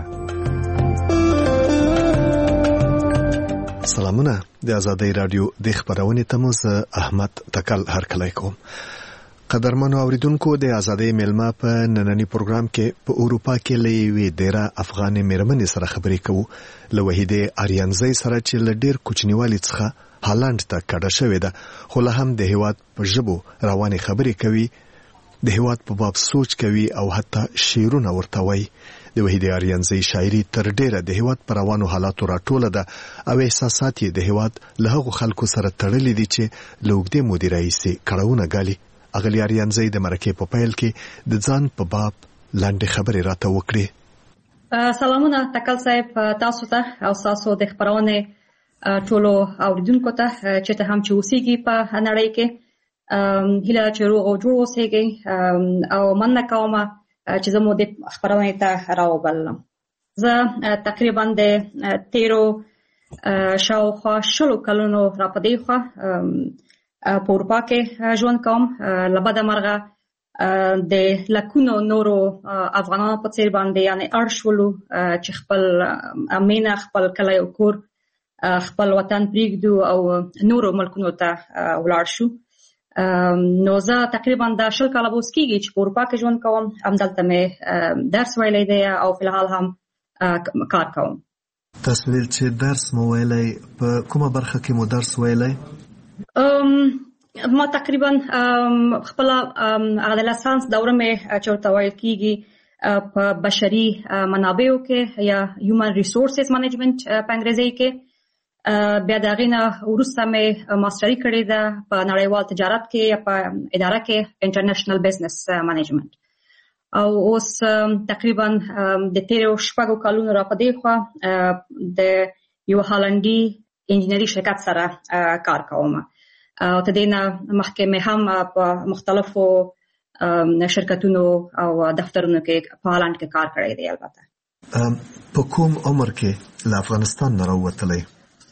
سلامونه. د ازادي رادیو د خبرونې تموز احمد تکل هرکلی کوم. قدرمنو اوریدونکو، د ازادي ملما په نننی پروګرام کې په اروپا کې لوي ډیره افغان میرمنې سره خبرې کوو. له وحیده اریانزی سره چې له ډیر کوچنیوالي څخه هالند ته کډه شوې ده، خو له هم د هیواد په ژبو رواني خبرې کوي، د هیواد په باب سوچ کوي او حتی شعرونه ورته وایي. د وحیده اریانزی شاعري تر ډیره د هیواد پر روانو حالاتو راټوله ده او احساسات یې د هیواد له هغو خلکو سره تړلي دي چې له اوږدې مودې راهیسې کړاوونه ګالي. اغلی اریانزی د مرکې په پیل کې د ځان په باب لاندې خبرې راته وکړې. سلامونه تکل صاحب، تاسو ته او تاسو د خبرونه ټولو اوریدونکو ته چې ته هم چې اوسېږي په نړۍ کې، هیله چې روغ او جوړ اوسېږي او مننه کوم چې زموږ د خبرونه ته راوبلم. زه تقریبا د 13 شاوخوا 20 کلونو را پدې خوا په اروپا کې ژوند کوم. لبده مرغه د لکونو نورو افغانانو په څیر باندې یعنی ارشولو چې خپل امینه خپل کلی او کور خپل وطن پریږدو او نورو ملکونو ته ولاړ شو. نو زه تقریبا د 20 کاله اوس کېږي چې په اروپا کې ژوند کوم. همدلته مې درس ویلی دی او فلحال هم کار کوم. تاسو ویل چې درس مو ویلی، په کومه برخه کې مو درس ویلی؟ ما تقریبا خپل هغه لسانس دوره مې چې ورته ویل کېږي په بشري منابعو کې یا هیومن ریسورسز مینجمنت په انګریزي کې. بیا د هغې نه وروسته مې ماسټري کړې ده په نړیوال تجارت کې یا په اداره کې انټرنیشنل بزنس مینجمنت. او اوس تقریبا د 13 کلونو را پدې خوا د یو هالندي انجینری شرکت سره کار کوم. او تدینه مخکې مې هم په مختلفو شرکتونو او دفترونو کې په هالند کې کار کړی دی. البته په کوم عمر کې له افغانستان نه راووتلی؟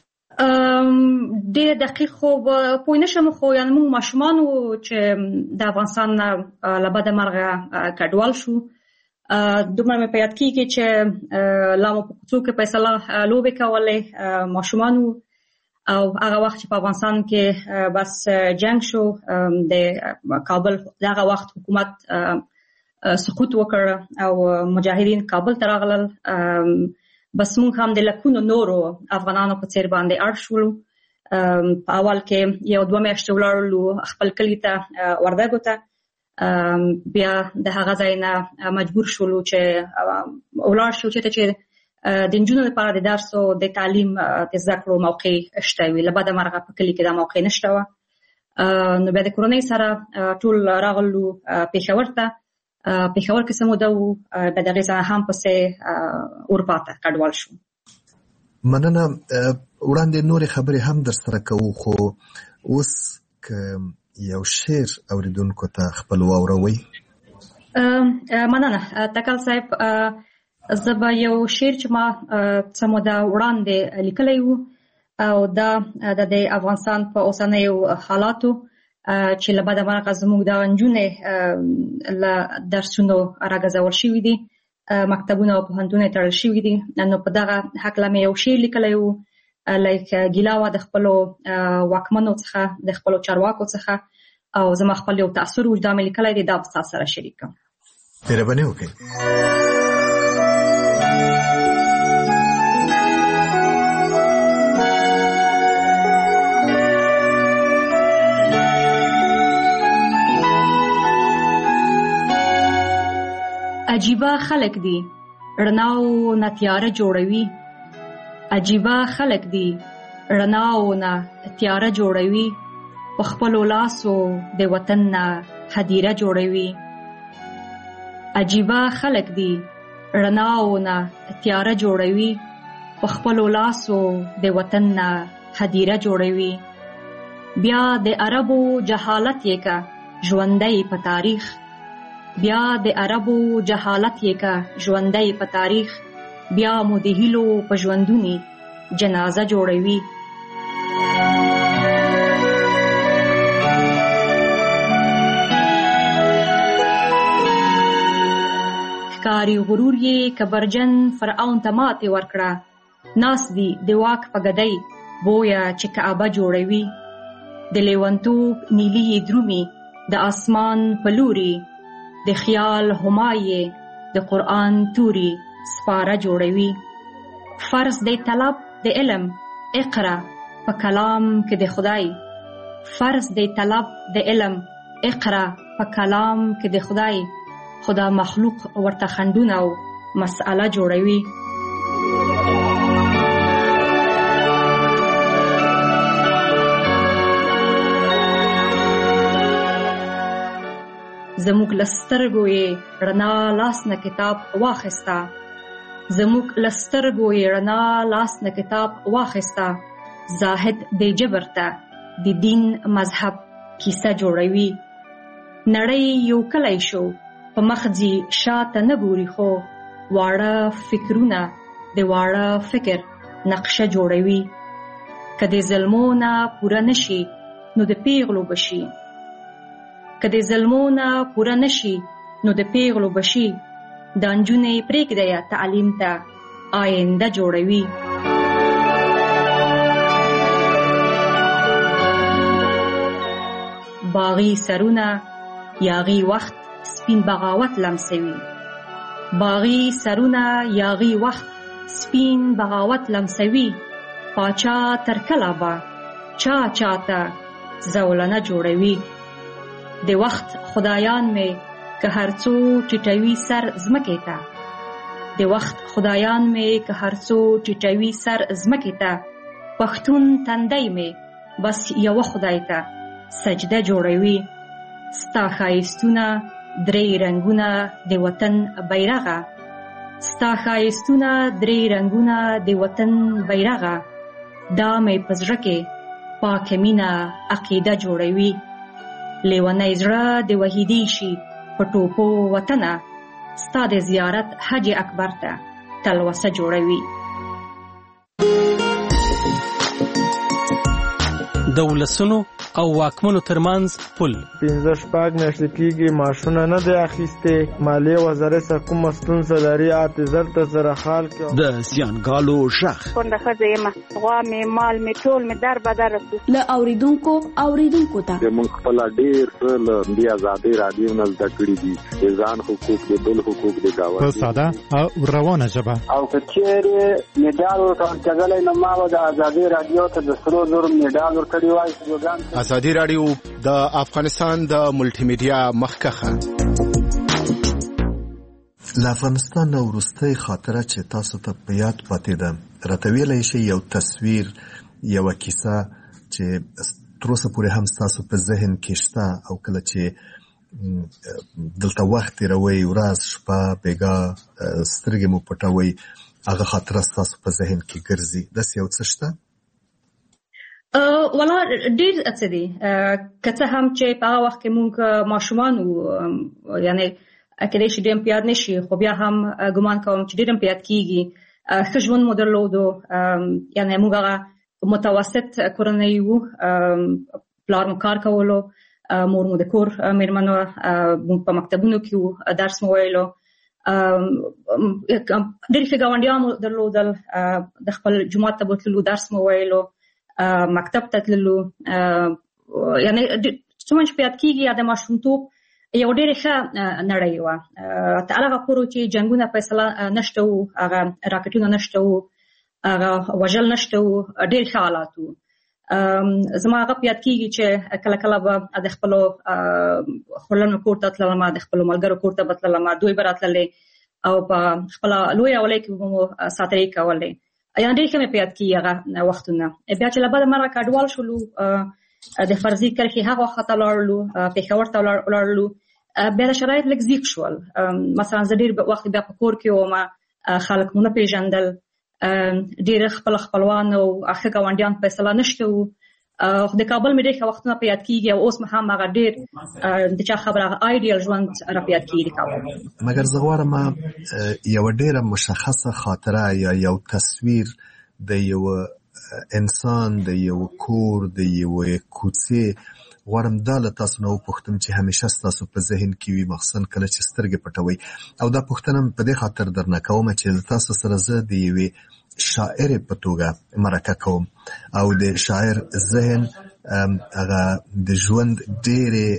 ډېر دقیق خو پوه نشم، خو یعنې موږ ماشومان وو چې د افغانستان نه له بده مرغه کډوال شو. دومره مې په یاد کېږي چې لا مو په کوڅو کې فیصله لوبې کولې، ماشومان وو. او هغه وخت چې په افغانستان کې بس جنگ شو، د کابل دغه وخت حکومت سقوط وکړ او مجاهدین کابل ته راغلل. بس موږ هم د لکونو نورو افغانانو په څیر باندې اړ شولو. په اول کې یو 2 میاشتې ولاړلو خپل کلي ته وردګو ته. بیا د هغه ځای نه مجبور شولو چې ولاړ شو چې د نجونو لپاره د درس او د تعلیم د زده کړو موقع شته وي. له بده مرغه په کلي کې دا موقع نشته وه. نو بیا د کورنۍ سره ټول راغلو پېښور ته. پېښور کې څه موده وو، بیا د هغې څخه هم پسې اروپا ته کډوال شو. مننه. وړاندې نورې خبرې هم در سره کوو، خو اوس که یو شعر اوریدونکو ته خپل واوروئ. مننه تکل صاحب. زه به یو شعر چې ما څه موده وړاندې لیکلی وو او دا د افغانستان په اوسنیو حالاتو چې له بده مرغه زموږ د نجونې له درسونو راګرځول شوي دي، مکتبونه او پوهنتونونه یې تړل شوي دي. نو په دغه هکله مې یو شعر لیکلی وو، لایک ګیله وه د خپلو واکمنو څخه، د خپلو چارواکو څخه، او زما خپل یو تاثر وو دا مې لیکلی دی، دا به ستاسو سره شریک کړم. مهرباني وکړئ. عجیبه خلک دي رڼاو نه تیاره جوړوي، عجیبه خلک دي رڼاو نه تیاره جوړوي، په خپلو لاسو د وطن نه هدیره جوړوي، عجیبه خلک دي رڼاونه تیاره جوړوي، په خپلو لاسو د وطن نه هدیره جوړوي. بیا د عربو جهالت یې کا ژوندی په تاریخ، بیا د عربو جهالت یې کا ژوندی په تاریخ، بیا مو د هیلو په ژوندونی جنازه جوړوي. ښکاري غرور یې کبرجن فرعون ته ماتې ورکړه، ناس دی د واک په ګدۍ بویا چې کعبه جوړوي. د لیونتوب نیلی درومي د اسمان په لوري، د خیال همایې د قرآن توري سپاره جوړوي. فرض دی طلب د علم اقرا په کلام کې د خدای، فرض دی طلب د علم اقرا په کلام کې د خدای، خدا مخلوق ورته خندونه او مسئله جوړوي. زموږ لسترګو یې رڼا لاس نه کتاب واخیستا، زموږ لسترګو یې رڼا لاس نه کتاب واخیستا. زاهد دی جبر ته د دین مذهب کیسه جوړوي. نړۍ یو کلی شو په مخځي شاته نه ګوري، خو واړه فکرونه د واړه فکر نقشه جوړوي. که د ظلمونه پوره نشي نو د پیغلو بشي، که د ظلمونه پوره نشي نو د پیغلو بشي. دا نجونې پرېږدی تعلیم ته آینده جوړوي. باغی سرونه یاغي وخت سپین بغاوت لمسوي، باغی سرونه یاغي وخت سپین بغاوت لمسوي. پاچا تر کله به چا چاته زولنه جوړوي. د وخت خدایان می که هر څو ټیټوي سر ځمکې ته، د وخت خدایان می که هر څو ټیټوي سر ځمکې ته. پښتون تندی می بس یو خدای ته سجده جوړوي. ستا ښایستونه درې رنګونه د وطن بیرغه، ستا ښایستونه درې رنګونه د وطن بیرغه. دا می په زړه کې پاکه مینه عقیده جوړوي. لیونی زړه د وحیدی شي په ټوپو وطنه، ستا د زیارت حج اکبر ته تلوسه جوړوي. د ولسونو او واکمنو ترمنځ پل 15 میاشتې کېږي معاشونه نه دی اخیستې. مالیې وزارت څخه کومه ستونزه لري؟ اعتذار ته سره حال کې د زیانګالو غږ کونډه ښځه یم، غوا مې مال مې ټول مې در بدر له اوریدونکو ته موږ خپل ډېر له دې ازادي رادیو نه زده کړي دي، ځان حقوق دي، بل حقوق دي گاوه په ساده او روانه ژبه. او کچېره میډال ورکړل نو ما د ازادي رادیو ته د 300 میډال ورکړی وای. ازادي رادیو د افغانستان د ملټي میډیا مخکخه. ل افغانستان وروستۍ خاطره چې تاسو ته په یاد پاتې ده، راته ویلی شئ یو تصویر، یو کیسه چې تر اوسه پورې هم تاسو په ذهن کې شته، او کله چې دلته وخت تیروئ، ورځ شپه بیګا سترګې مو پټوئ، هغه خاطره تاسو په ذهن کې ګرځي؟ داسې یو څه شته؟ ولا ډیر څه دي، که څه هم چې په هغه وخت کې موږ ماشومان وو، یعنی کله چې ډېر پیاد نشي، خو بیا هم ګمان کوم چې ډېر پیاد کیږي. ښه ژوند مو درلودو، یعنی موږ هغه متوسط کورنۍ وو، پلار مو کار کولو، مور مو د کور مېرمن وه، موږ په مکتبونو کې وو، درس مو ویلو، ډېر ښه ګاونډیان مو درلودل، د خپل جومات ته بوتلو، درس مو ویلو، مکتب ته تللو. یعنی څومره چې پیاد کېږي د ماشومتوب یو ډېره ښه نړۍ وه. تر هغه پورې چې جنګونه فیصله نشته وو، هغه راکټونه نشته وو، هغه وژل نشته وو، ډېر ښه حالات وو. زما هغه پیاد کېږي چې کله کله به د خپلو خپلوانو کور ته تللم، د خپلو ملګرو کور ته به تللم، دوی به راتللې او په خپله لویه اولۍ کې به مو ساترې کولې. یعنې ډېر ښه مې پیاد کېږي هغه وختونه. بیا چې له بده مرغه کډوال شولو، د فرضي کرښې هغه خواته لاړلو، پېښور ته ولاړلو، بیا د شرایط لږ زیات شول. مثلا زه ډېر وخت بیا په کور کې وم، خلک مو نه پیژندل، ډېر خپلوان او ښه ګاونډیان په اصطلاح نشته وو. د کابل مې ډېر وختونه په یاد کېږي او اوس مې هم هغه ډېر د چا خبره ایډیال ژوند را په یاد کېږي کابل. مګر زه غواړم یوه ډېره مشخصه خاطره یا یو تصویر د یو انسان، د یو کور، د یوې کوڅې غواړم دا له تاسو نه وپوښتم چې همیشه ستاسو په ذهن کې وي، مخصوصا کله چې سترګې پټوئ. او دا پوښتنه په دې خاطر درنه کوم چې تاسو سره زه د یوې شاعر په توګه مرکه کوم او د شاعر ذهن هغه د ژوند ډېرې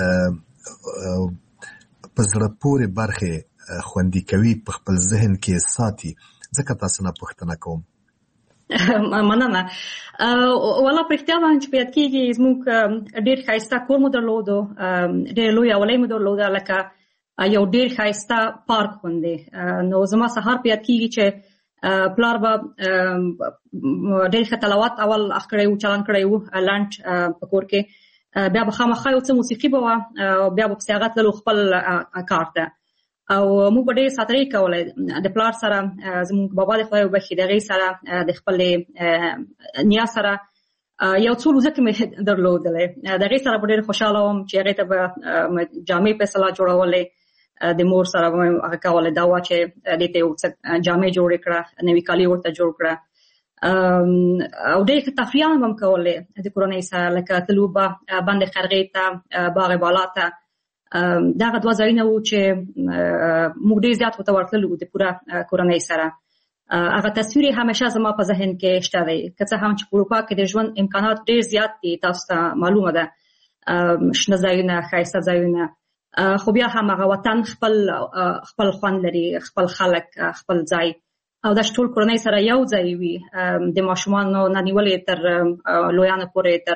په زړه پورې برخې خوندي کوي، په خپل ذهن کې ساتي. ځکه تاسو نه پوښتنه کوم. مننه. والله په اختیار باندې چې په یاد کېږي زموږ ډېر ښایسته کور مو درلودو، ډېر لوی اولۍ مو درلوده، لکه یو ډېر ښایسته پارک غوندې. نو زما سهار په یاد کېږي چې پلار به ډېر ښه تلاوت اول کړی و، چالان کړی و لنډ په کور کې، بیا به خامخا یو څه موسیقي به وه، بیا به پسې هغه تللو خپل کار ته. او موږ به ډېر ساترې کولې د پلار سره، زموږ بابا د خدای وبخښي د هغې سره، د خپلې نیا سره یو څو روزه کې مې درلودلې. د هغې سره به ډېر خوشحاله وم چې هغې ته به جامې په اصطلاح جوړولې، د مور سره به مې هغه کولې، دا وه چې دې ته یو څه جامې جوړې کړه، نوي کالي ورته جوړ کړه. او ډېر تفریحان به م کولې د کورنۍ سره، لکه تلو به بند خرغې ته، باغ بالا ته. دغه دوه ځایونه وو چې موږ ډېر زیات ورته ورتللو د پوره کورنۍ سره. هغه تصویر همیشه زما په ذهن کې شته دی، که څه هم چې په اروپا کې د ژوند امکانات ډېر زیات دي، تاسو ته معلومه ده، شنه ځایونه، ښایسته ځایونه، خو بیا هم هغه وطن خپل خوند لري، خپل خلک، خپل ځای. او دا ټول کورنۍ سره یو ځای وي، د ماشومانو نه نیولې تر لویانو پورې، تر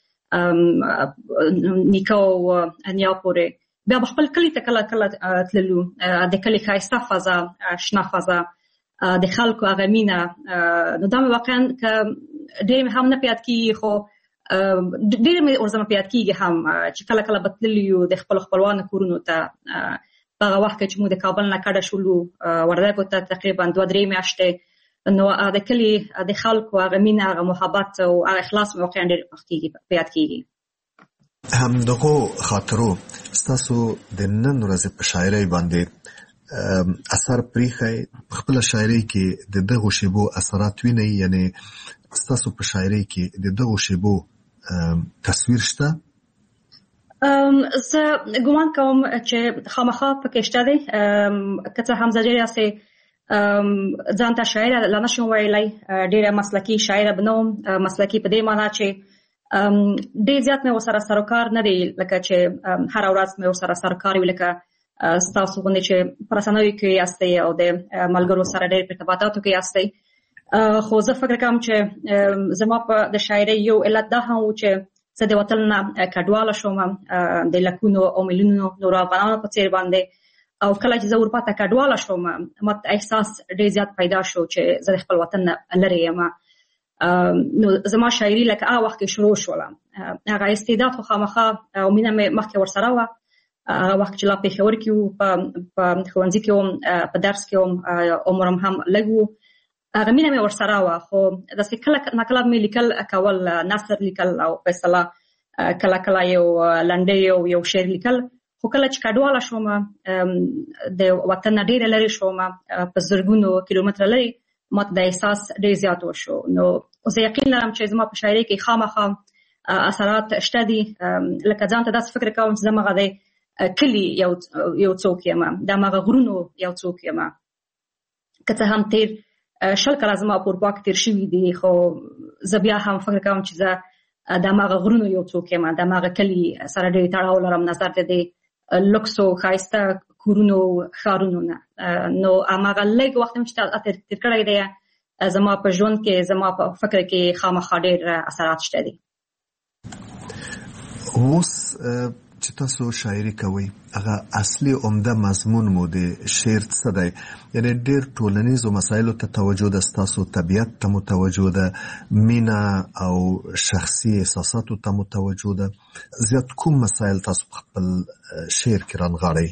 نیکه او نیا پورې. بیا به خپل کلي ته کله کله تللو، د کلي ښایسته فضا، شنه فضا، د خلکو هغه مینه. نو دا مې واقعا که ډېر مې هم نه په یاد کېږي، خو ډېر مې ورځمه په یاد کېږي هم چې کله کله به تللي یو د خپلو خپلوانو کورونو ته. په هغه وخت کې چې موږ د کابل نه کډه شولو وردګو ته تقریبا 2-3 میاشتې، نو د کلي د خلکو هغه مینه، هغه محبت او هغه اخلاص مې واقعا ډېر په یاد کېږي. همدغو خاطرو ستاسو د نن ورځې په شاعرۍ باندې اثر پریښی، په خپله شاعرۍ کې د دغو شیبو اثرات وینئ؟ یعنې ستاسو په شاعرۍ کې د دغو شیبو تصویر شته؟ زه ګمان کوم چې خامخا پکې شته دی، که څه هم زه ډېره هسې ځان ته شاعره لا نشم ویلی، ډېره مسلکي شاعره به نه وم. مسلکي په دې معنا چې ډېر زیات مې ورسره سروکار نه دی، لکه چې هره ورځ مې ورسره سروکار وي، لکه ستاسو غوندې چې په رسنیو کې یاستئ او د ملګرو سره ډېر په ارتباطاتو کې یاستئ. خو زه فکر کوم چې زما په د شاعرۍ یو علت دا هم و چې زه د وطن نه کډواله شوم، د لکونو او میلیونونو نورو افغانانو په څېر باندې. او کله چې زه اروپا ته کډواله شوم، ما احساس ډېر زیات پیدا شو چې زه د خپل وطن نه لرې یم. نو زما شاعري لکه هغه وخت کې شروع شوله. هغه استعداد خو خامخا او مینه مې مخکې ورسره وه. هغه وخت چې لا پېښور کې وو، په ښوونځي کې وم، په درس کې وم، عمر هم لږ وو، هغه مینه مې ورسره وه. خو داسې کله ناکله مې لیکل کول، نثر لیکل او په اصطلاح کله کله یو لنډۍ او یو شعر لیکل. خو کله چې کډواله شوم، د وطن نه ډېره لرې شوم، په زرګونو کیلومتره لرې، ما ته د احساس ډېر زیات وشو. نو زه یقین لرم چې زما په شاعرۍ کې خامخا اثرات شته دي. لکه ځان ته داسې فکر کوم چې زه مغه د کلي یو څوک یم، د هماغه غرونو یو څوک یم. که څه هم تېر 20 کاله زما په اروپا کې تېر شوي دي، خو زه بیا هم فکر کوم چې زه د هماغه غرونو یو څوک یم، د هماغه کلي سره ډېر تړاو لرم، نظر د دې لوکسو ښایسته کورونو، ښارونو نه. نو هماغه لږ وخت هم چې تېر کړی دی، زما په ژوند کې، زما په فکر کې خامخا ډېر اثرات شته دي. اوس چې تاسو شاعري کوئ هغه اصلي عمده مضمون مو د شعر څه دی؟ یعنی ډېر ټولنیزو مسایلو ته توجه ده، ستاسو طبیعت ته متوجه ده، مینا او شخصي احساساتو ته متوجه ده. زیات کوم مسایل تاسو په خپل شعر کې رانغاړئ؟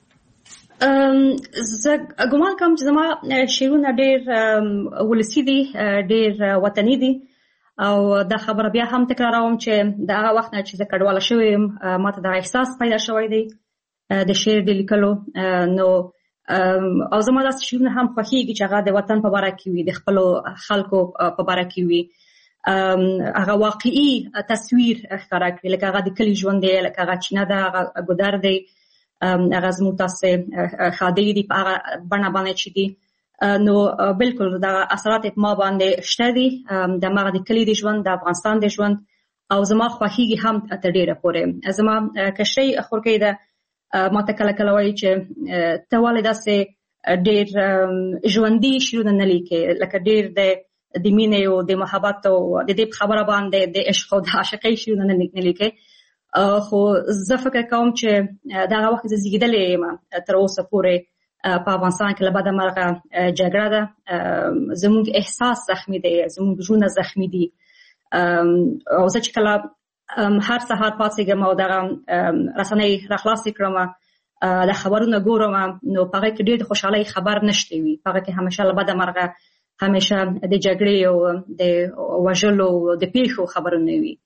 زه ګومان کوم چې زما شعرونه ډېر ولسي دي، ډېر وطني دي، او دا خبره بیا هم تکراروم چې د هغه وخت نه چې زه کډواله شوې یم ماته دا احساس پیدا شوی دی د شعر د لیکلو. نو او زما داسې شعرونه هم خوښېږي چې هغه د وطن په باره کې وي، د خپلو خلکو په باره کې وي، هغه واقعي تصویر ښکاره کړي، لکه هغه د کلي ژوند دی، لکه هغه چینه ده، هغه ګودر دی، هغه زموږ تاسې ښادۍ دي په هغه بڼه باندې چې دي. نو بالکل دا اثرات په ما باندې شته دي، د ماغه د کلی د ژوند، د افغانستان د ژوند، او زما خوښیږي هم تر ډیره پورې. زما کشي خورکې ده ما ته کله کله وایي چې ته ولې داسې ډېر ژوندي شعرونه نه لیکې، لکه ډېر د مینې او د محبت او د دې خبره باندې د عشق او د عاشقۍ شعرونه نه لیکې. خو زه فکر کوم چې دغه وخت زه زیږېدلې یم تر اوسه پورې په افغانستان کې له بده مرغه جګړه ده، زموږ احساس زخمی دی، زموږ ژوند زخمی دي. او زه چې کله هر سهار پاڅېږم او دغه رسنۍ راخلاصې کړم، د خبرونه ګورم، نو په هغه کې ډېر د خوشحالۍ خبر نشته وي، په هغه کې همیشه له بده مرغه همیشه د جګړې او د وژلو د پیښو خبرونه وي.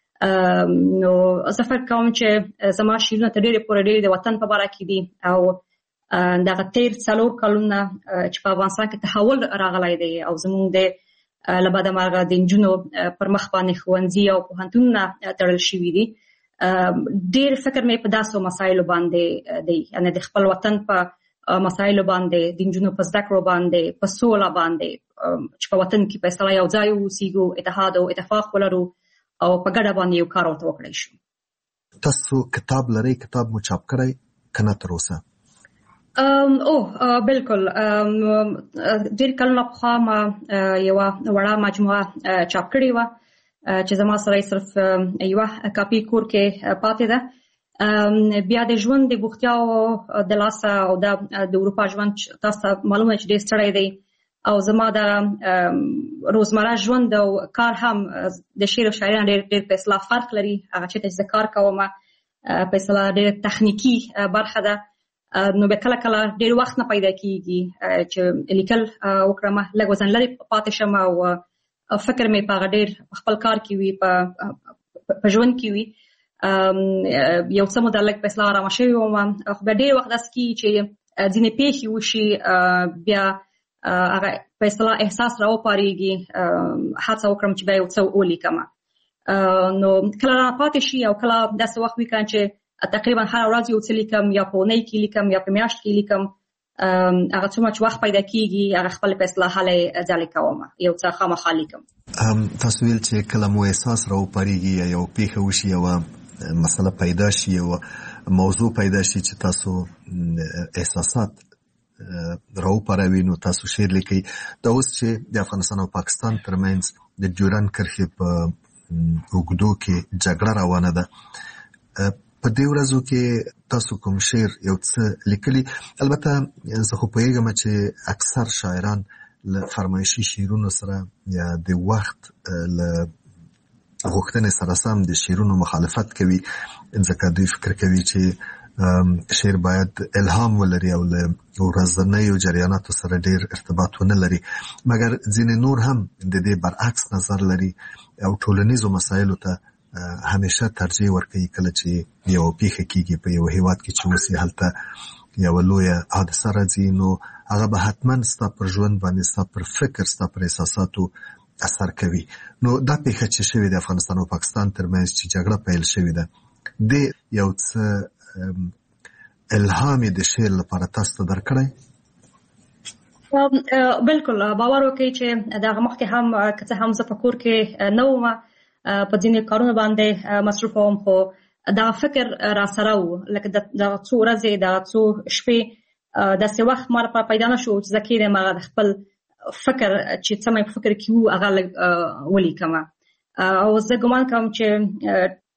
نو زه فکر کوم چې زما شعرونه تر ډېرې پورې ډېر د وطن په باره کې دي، او دغه تیر 4 کلونه چې په افغانستان کې تحول راغلی دی او زموږ د له بده مرغه د نجونو پر مخ باندې ښوونځي او پوهنتونونه تړل شوي دي، ډېر فکر مې په داسې مسایلو باندې دی، یعنې د خپل وطن په مسایلو باندې، د نجونو په زده کړو باندې، په سوله باندې، چې په وطن کې په اصطلاح یو ځای واوسیږو، اتحاد او اتفاق ولرو او په ګډه باندې یو کار ورته وکړی شو. تاسو کتاب لرئ؟ کتاب مو چاپ کړی که نه تر اوسه؟ بالکل ډېر کلونه پخوا ما یوه وړه مجموعه چاپ کړې وه چې زما سره صرف یوه کاپي کور کې پاتې ده. بیا د ژوند د بوختیاو د لاسه او د اروپا ژوند تاسو ته معلومه چې ډېر ستړی دی، او زما د روزمره ژوند او کار هم د شعر او شاعري نه ډېر په اصطلاح فرق لري. هغه چېرته چې زه کار کوم په اصطلاح ډېر تخنیکي برخه ده، نو به کله کله ډېر وخت نه پیدا کېږي چې لیکل وکړم، لږ وزن لرې پاتې شم او فکر مې په هغه ډېر خپل کار کې وي، په ژوند کې وي. یو څه موده لږ په اصطلاح ارامه شوې وم، خو بیا ډېر وخت داسې کېږي چې ځینې پیښې وشي، بیا هغه په اصطلاح احساس راوپارېږي، هڅه وکړم چې بیا یو څه ولیکم. نو کله را پاتې شي او کله داسې وخت وي چې تقریبا هر ورځ یو څه لیکم، یا په اونۍ کې لیکم یا په میاشت کې لیکم. هغه څومره چې وخت پیدا کېږي هغه خپل په اصطلاح هلې ځلې کوم، یو څه خامخا لیکم. تاسو ویل چې کله مو احساس راوپارېږي یا یو پیښه وشي، یوه مسله پیدا شي، یوه موضوع پیدا شي چې تاسو احساسات راوپاروي، نو تاسو شعر لیکئ. دا اوس چې د افغانستان او پاکستان ترمنځ د ډیورنډ کرښې په اوږدو کې جګړه روانه ده، په دې ورځو کې تاسو کوم شعر یو څه لیکلي؟ البته زه خو پوهېږم چې اکثر شاعران له فرمایشي شعرونو سره یا د وخت له غوښتنې سره سم د شعرونو مخالفت کوي، ځکه دوی فکر کوي چې شعر باید الهام ولري او له ورځنیو جریاناتو سره ډېر ارتباط ونه لري. مګر ځینې نور هم د دې برعکس نظر لري او ټولنیزو مسایلو ته همیشه ترجیح ورکوي. کله چې یو پیښه کېږي په یو هېواد کې چې اوس هلته یوه لویه حادثه راځي، نو هغه به حتما ستا پر ژوند باندې، ستا پر فکر، ستا پر احساساتو اثر کوي. نو دا پیښه چې شوې د افغانستان او پاکستان ترمنځ چې جګړه پیل شوې ده، د یو څه الهام د شعر لپاره تاسو ته درکړی؟ بالکل باور وکړئ چې دغه مخکې هم که څه هم زه په کور کې نه وم، په ځینې کارونه باندې مصروفه وم، خو دا فکر را سره و، لکه دغه څو ورځې، دغه څو شپې داسې وخت ما لپاره پیدا نه شو چې زه کېدم هغه د خپل فکر چې څه مې په فکر کې و هغه لږ ولیکم. او زه ګمان کوم چې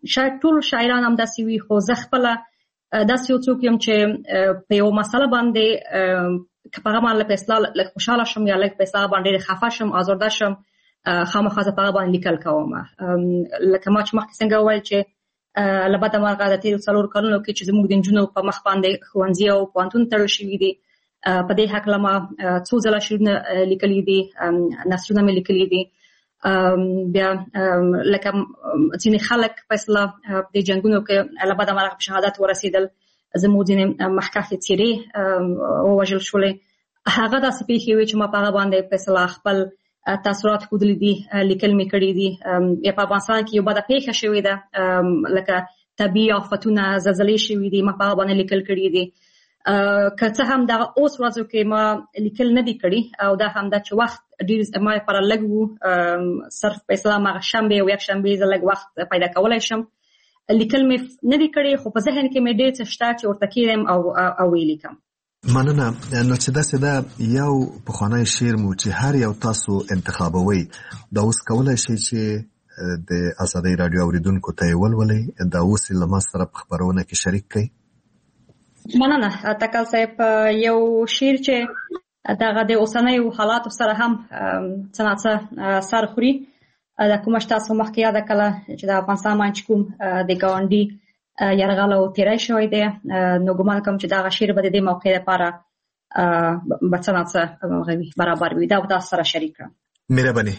شاید ټول شاعران هم داسې وي، خو زه خپله داسې یو څوک یم چې په یو مسله باندې که په هغه باندې په اصطلاح لږ خوشحاله شم یا لږ په اصطلاح باندې خفه شم، آزرده شم، خامخا زه په هغه باندې لیکل کوم. لکه ما چې مخکې څنګه وویل چې له بده مرغه د تېرو 4 کلونو کې چې زموږ د نجونو په مخ باندې ښوونځي او پوهنتون تړل شوي دي، په دې هکله ما څو ځله شعرونه لیکلي دي، نثرونه مې لیکلي دي. بیا لکه ځینې خلک په اصطلاح په دې جنګونو کې له بده مرغه په شهادت ورسېدل، زموږ ځینې مخکښې څېرې ووژل شولې. هغه داسې پېښې وې چې ما په هغه باندې په اصطلاح خپل تاثرات ښودلي دي، لیکل مې کړي دي. یا په افغانستان کې یو بده پېښه شوې ده، لکه طبیعي آفتونه، زلزلې شوې دي، ما په هغه باندې لیکل کړي دي. که څه هم دغه اوس ورځو کې ما لیکل نه دي کړي، او دا هم دا چې وخت ډېر ما لپاره لږ وو، صرف په اصطلاح هغه شنبې او یکشنبې زه لږ وخت پیدا کولی شم. لیکل مې نه دي کړي، خو په ذهن کې مې ډېر څه شته چې ورته کېږم او ویې لیکم. مننه. نو چې داسې ده یو پخوانی شعر مو چې هر یو تاسو انتخابوي، دا اوس کولی شئ چې د ازادۍ راډیو اوریدونکو ته یې ولولئ، دا اوس یې له ما سره په خپرونه کې شریک کړئ. مننه تکل صاحب. یو شعر چې دغه د اوسنیو حالاتو سره هم څه نه څه سر خوري، د کومه چې تاسو مخکې یاده کړه چې د افغانستان باندې کوم د ګاونډي یرغل او تیری شوی دی، نو ګمان کوم چې دغه شعر به د دې موقع لپاره به څه نه څه برابر وي. دا به تاسو سره شریک کړم. مهرباني.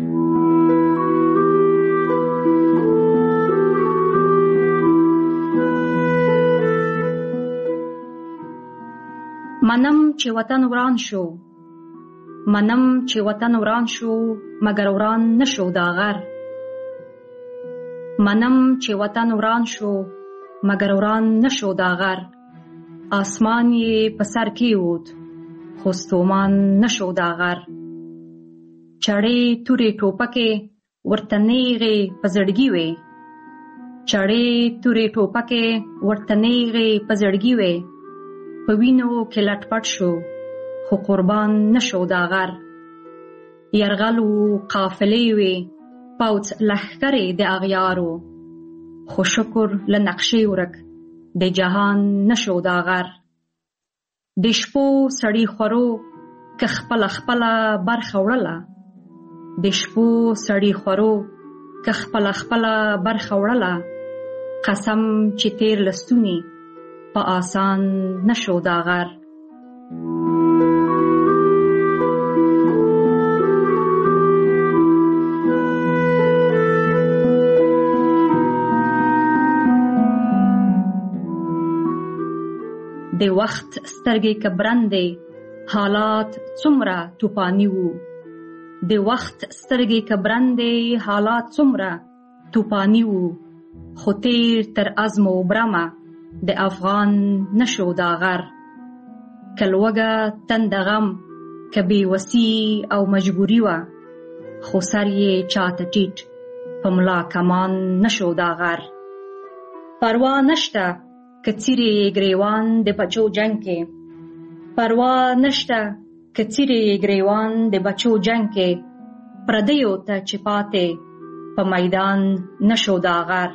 منم چې وطن وران شو، منم چې وطن وران شو، مگر وران نشو دا غر. منم چې وطن وران شو، مگر وران نشو دا غر. آسمان یې په سر کې ووت، خو ستومان نشو دا غر. چړې تورې ټوپکې ورته نیغې په زړګي وې، چړې تورې ټوپکې ورته نیغې په زړګي وې. په وینو کې لټ پټ شو، خو قربان نشو دا غر. یرغل و قافلې وې، پوځ لښکرې د اغیارو، خو شکر له نقشې ورک د جهان نشو دا غر. د شپو سړي خورو که خپله خپله برخه وړله، د شپو سړي خورو که خپله خپله برخه وړله. قسم چې تیر لستونی په آسان نشو دا غر. د وخت سترګې کبرندې حالات څومره توپانی وو، د وخت سترګې کبرندې حالات څومره توپانی وو. خو تیر تر عزم و برمه د افغان نشو دا غر. کلوګه تند غم که بې وسی او مجبوری وه، خو سر یې چاته ټیټ په ملا کمان نشو دا غر. پروا نشته که څیرې ګریوان د بچو جنگ کې، پروا نشته که څیرې ګریوان د بچو جنگ کې. پردیو ته چې پاتې په میدان نشو دا غر.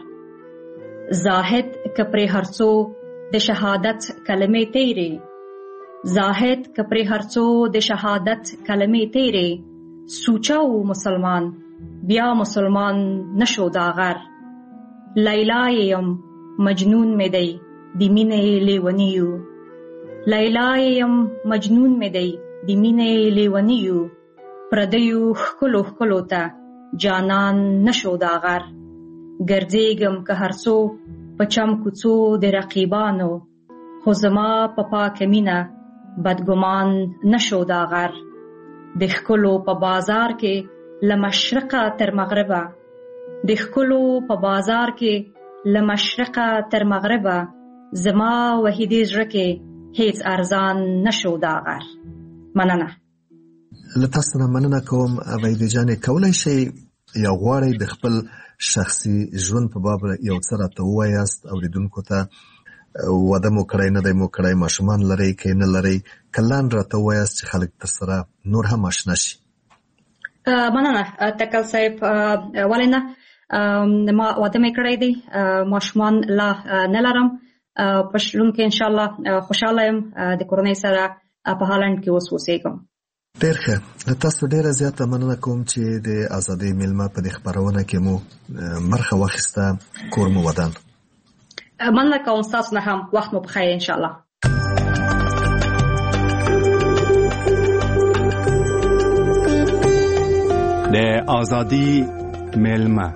زاهد که پرې هرڅو د شهادت کلمې تیرې، زاهد که پرې هرڅو د شهادت کلمې تیرې. سوچا و مسلمان بیا مسلمان نشو دا غر. لیلا یم مجنون می دی د مینې لیونیو، لیلا یم مجنون می دی د مینې لیونیو. پردیو ښکلو ښکلو ته جانان نشو دا غر. ګرځېږم که هر څو په چم کوڅو د رقیبانو، خو زما په پاکه مینه بدګمان نشو دا غر. د ښکلو په بازار کې له مشرقه تر مغربه، د ښکلو په بازار کې له مشرقه تر مغربه. زما وحیدې زړه کې هیڅ ارزان نشو دا غر. مننه. له تاسو نه مننه کوم وحیدې جانې. کولی شئ یا غواړئ د خپل شخصي ژوند په باب یو څه راته ووایاست اوریدونکو ته؟ واده مو کړی نه دی مو کړی، ماشومان لرئ که نه لرئ؟ کلان راته ووایاست چې خلک تر سره نور هم آشنا شي. مننه تکل صاحب. ولې نه، ما واده مې کړی دی ماشومان لا نه لرم په ژوند کې ان شاء الله خوشاله یم د کورنۍ سره په هالند کې اوسېږم. ډېر ښه. تاسو ډېره زیاته مننه کوم چې د ازادۍ میلمه په دې خپرونه کې مو برخه واخیسته. کور مو ودان. مننه کوم تاسو نه هم. وخت مو بخیر ان شاء الله. د ازادۍ میلمه